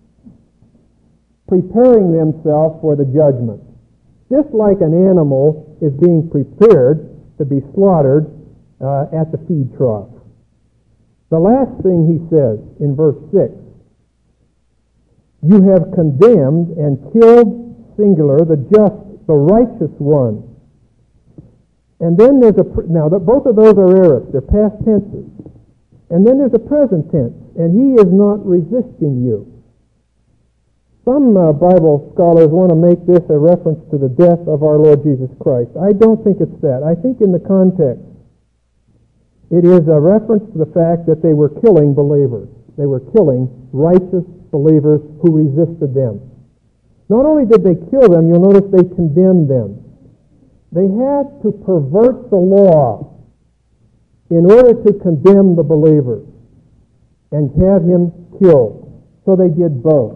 preparing themselves for the judgment. Just like an animal is being prepared to be slaughtered at the feed trough. The last thing he says in verse 6, you have condemned and killed, singular, the just, the righteous one. And then there's both of those are aorist, they're past tenses. And then there's a present tense, and he is not resisting you. Some Bible scholars want to make this a reference to the death of our Lord Jesus Christ. I don't think it's that. I think in the context, it is a reference to the fact that they were killing believers. They were killing righteous believers who resisted them. Not only did they kill them, you'll notice they condemned them. They had to pervert the law in order to condemn the believer and have him killed. So they did both.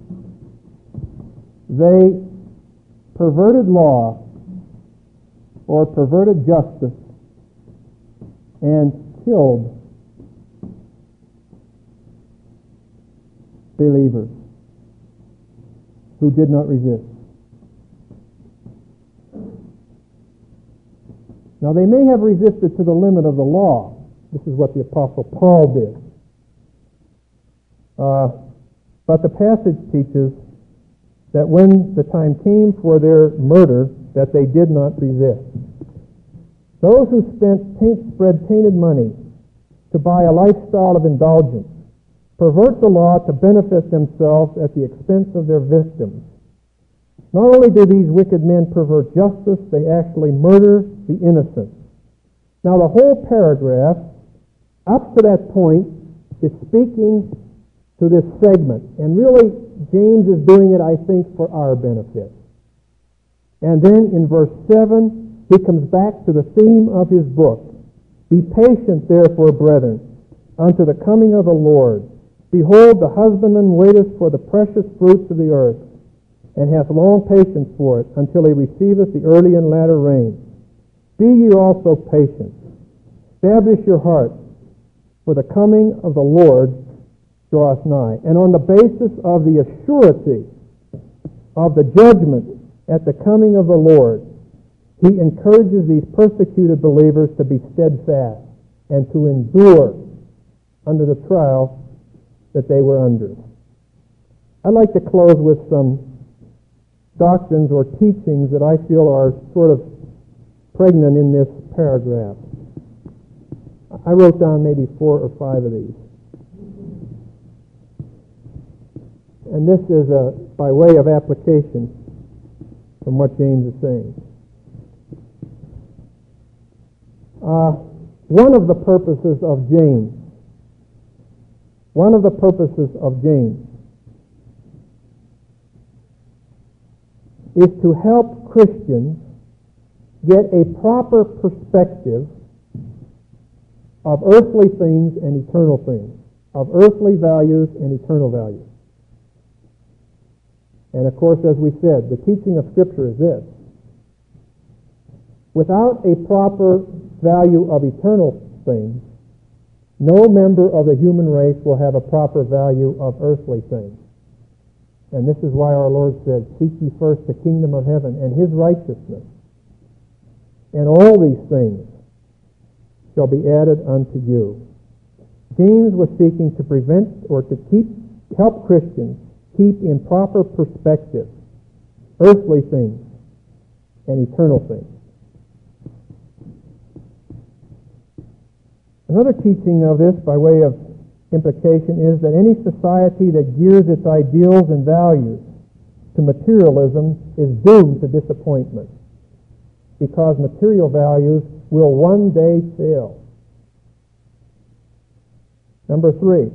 They perverted law or perverted justice and killed believers who did not resist. Now they may have resisted to the limit of the law. This is what the Apostle Paul did. But the passage teaches that when the time came for their murder, that they did not resist. Those who spread tainted money to buy a lifestyle of indulgence pervert the law to benefit themselves at the expense of their victims. Not only do these wicked men pervert justice, they actually murder the innocent. Now the whole paragraph, up to that point, is speaking to this segment. And really, James is doing it, I think, for our benefit. And then in verse 7, he comes back to the theme of his book. Be patient, therefore, brethren, unto the coming of the Lord. Behold, the husbandman waiteth for the precious fruits of the earth, and hath long patience for it, until he receiveth the early and latter rain. Be ye also patient. Establish your hearts, for the coming of the Lord draweth nigh. And on the basis of the assurity of the judgment at the coming of the Lord, he encourages these persecuted believers to be steadfast and to endure under the trial that they were under. I'd like to close with some doctrines or teachings that I feel are sort of pregnant in this paragraph. I wrote down maybe 4 or 5 of these. And this is by way of application from what James is saying. One of the purposes of James is to help Christians get a proper perspective of earthly things and eternal things, of earthly values and eternal values. And of course, as we said, the teaching of Scripture is this: without a proper value of eternal things, no member of the human race will have a proper value of earthly things. And this is why our Lord said, "Seek ye first the kingdom of heaven and His righteousness, and all these things shall be added unto you." James was seeking to prevent or to help Christians keep in proper perspective earthly things and eternal things. Another teaching of this, by way of implication, is that any society that gears its ideals and values to materialism is doomed to disappointment, because material values will one day fail. Number 3,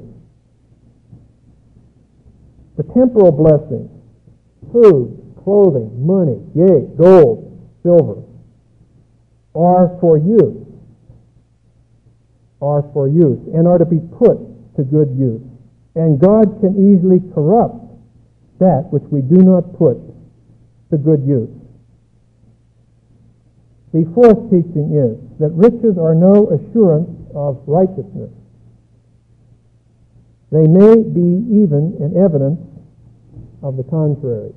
the temporal blessings, food, clothing, money, yea, gold, silver, are for use, and are to be put to good use. And God can easily corrupt that which we do not put to good use. The 4th teaching is that riches are no assurance of righteousness. They may be even an evidence of the contrary.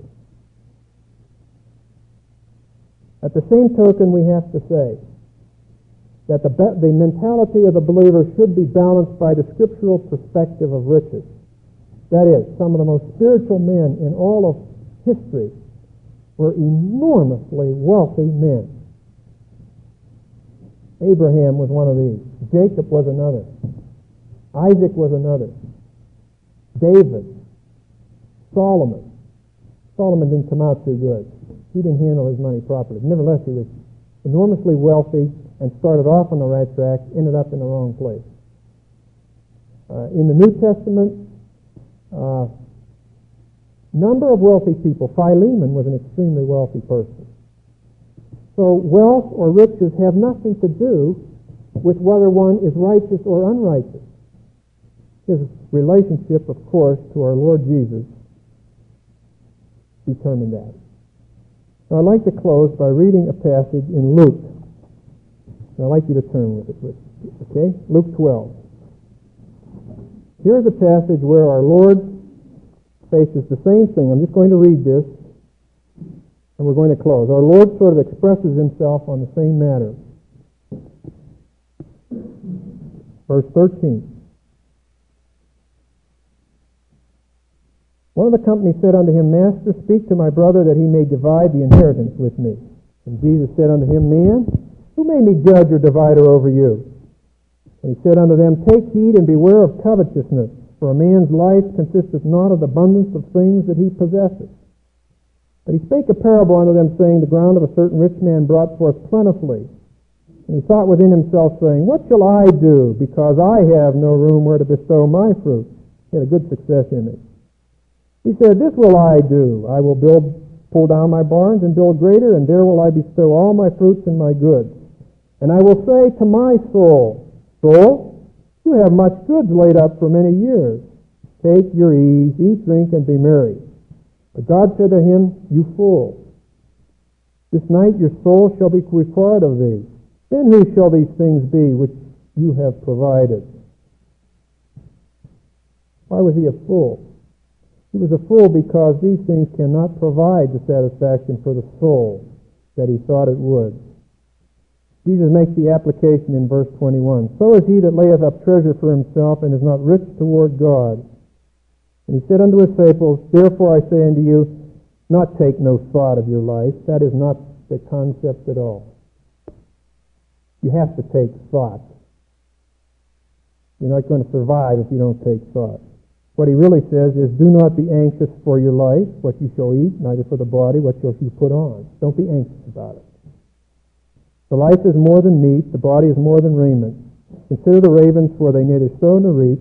At the same token, we have to say that the mentality of the believer should be balanced by the scriptural perspective of riches. That is, some of the most spiritual men in all of history were enormously wealthy men. Abraham was one of these. Jacob was another. Isaac was another. David. Solomon. Solomon didn't come out too good. He didn't handle his money properly. Nevertheless, he was enormously wealthy and started off on the right track, ended up in the wrong place. In the New Testament, number of wealthy people. Philemon was an extremely wealthy person. So wealth or riches have nothing to do with whether one is righteous or unrighteous. His relationship, of course, to our Lord Jesus determined that. Now, I'd like to close by reading a passage in Luke. And I'd like you to turn with it. Okay? Luke 12. Here's a passage where our Lord faces the same thing. I'm just going to read this, and we're going to close. Our Lord sort of expresses Himself on the same matter. Verse 13. One of the company said unto Him, Master, speak to my brother that he may divide the inheritance with me. And Jesus said unto him, Man, who made me judge or divider over you? And He said unto them, Take heed and beware of covetousness, for a man's life consisteth not of the abundance of things that he possesseth. But He spake a parable unto them, saying, The ground of a certain rich man brought forth plentifully. And he thought within himself, saying, What shall I do, because I have no room where to bestow my fruit? He had a good success in it. He said, This will I do. I will pull down my barns and build greater, and there will I bestow all my fruits and my goods. And I will say to my soul, Soul, you have much goods laid up for many years. Take your ease, eat, drink, and be merry. But God said to him, You fool, this night your soul shall be required of thee. Then who shall these things be which you have provided? Why was he a fool? He was a fool because these things cannot provide the satisfaction for the soul that he thought it would. Jesus makes the application in verse 21. So is he that layeth up treasure for himself and is not rich toward God. And he said unto his disciples, Therefore I say unto you, not take no thought of your life. That is not the concept at all. You have to take thought You're not going to survive if you don't take thought. What he really says is, do not be anxious for your life, what you shall eat, neither for the body, what you put on. Don't be anxious about it. The life is more than meat, the body is more than raiment. Consider the ravens, for they neither sow nor reap,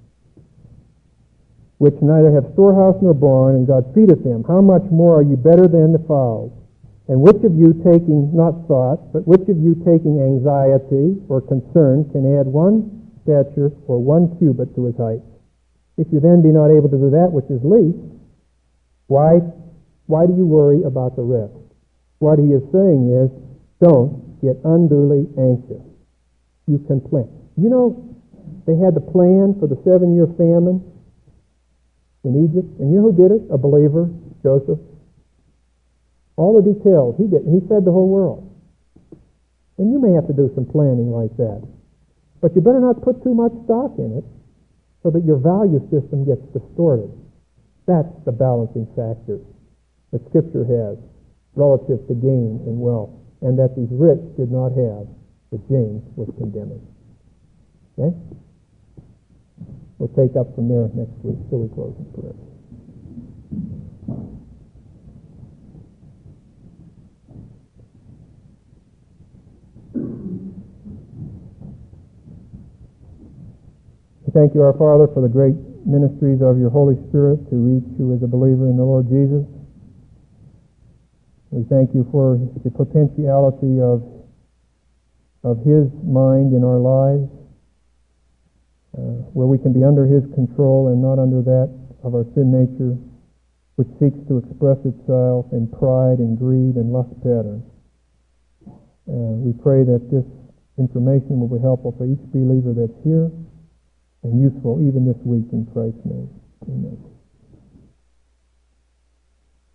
which neither have storehouse nor barn, and God feedeth them. How much more are you better than the fowls? And which of you taking, not thought, but which of you taking anxiety or concern can add 1 stature or 1 cubit to his height? If you then be not able to do that which is least, why do you worry about the rest? What he is saying is, don't get unduly anxious. You can plan. You know, they had the plan for the 7-year famine in Egypt, and you know who did it? A believer, Joseph. All the details, he did. He fed the whole world. And you may have to do some planning like that. But you better not put too much stock in it so that your value system gets distorted. That's the balancing factor that Scripture has relative to gain and wealth, and that these rich did not have, that James was condemning. Okay? We'll take up from there next week till we close in prayer. We thank you, our Father, for the great ministries of your Holy Spirit to each who is a believer in the Lord Jesus. We thank you for the potentiality of His mind in our lives, where we can be under His control and not under that of our sin nature, which seeks to express itself in pride and greed and lust patterns. We pray that this information will be helpful for each believer that's here, and useful even this week in Christ's name.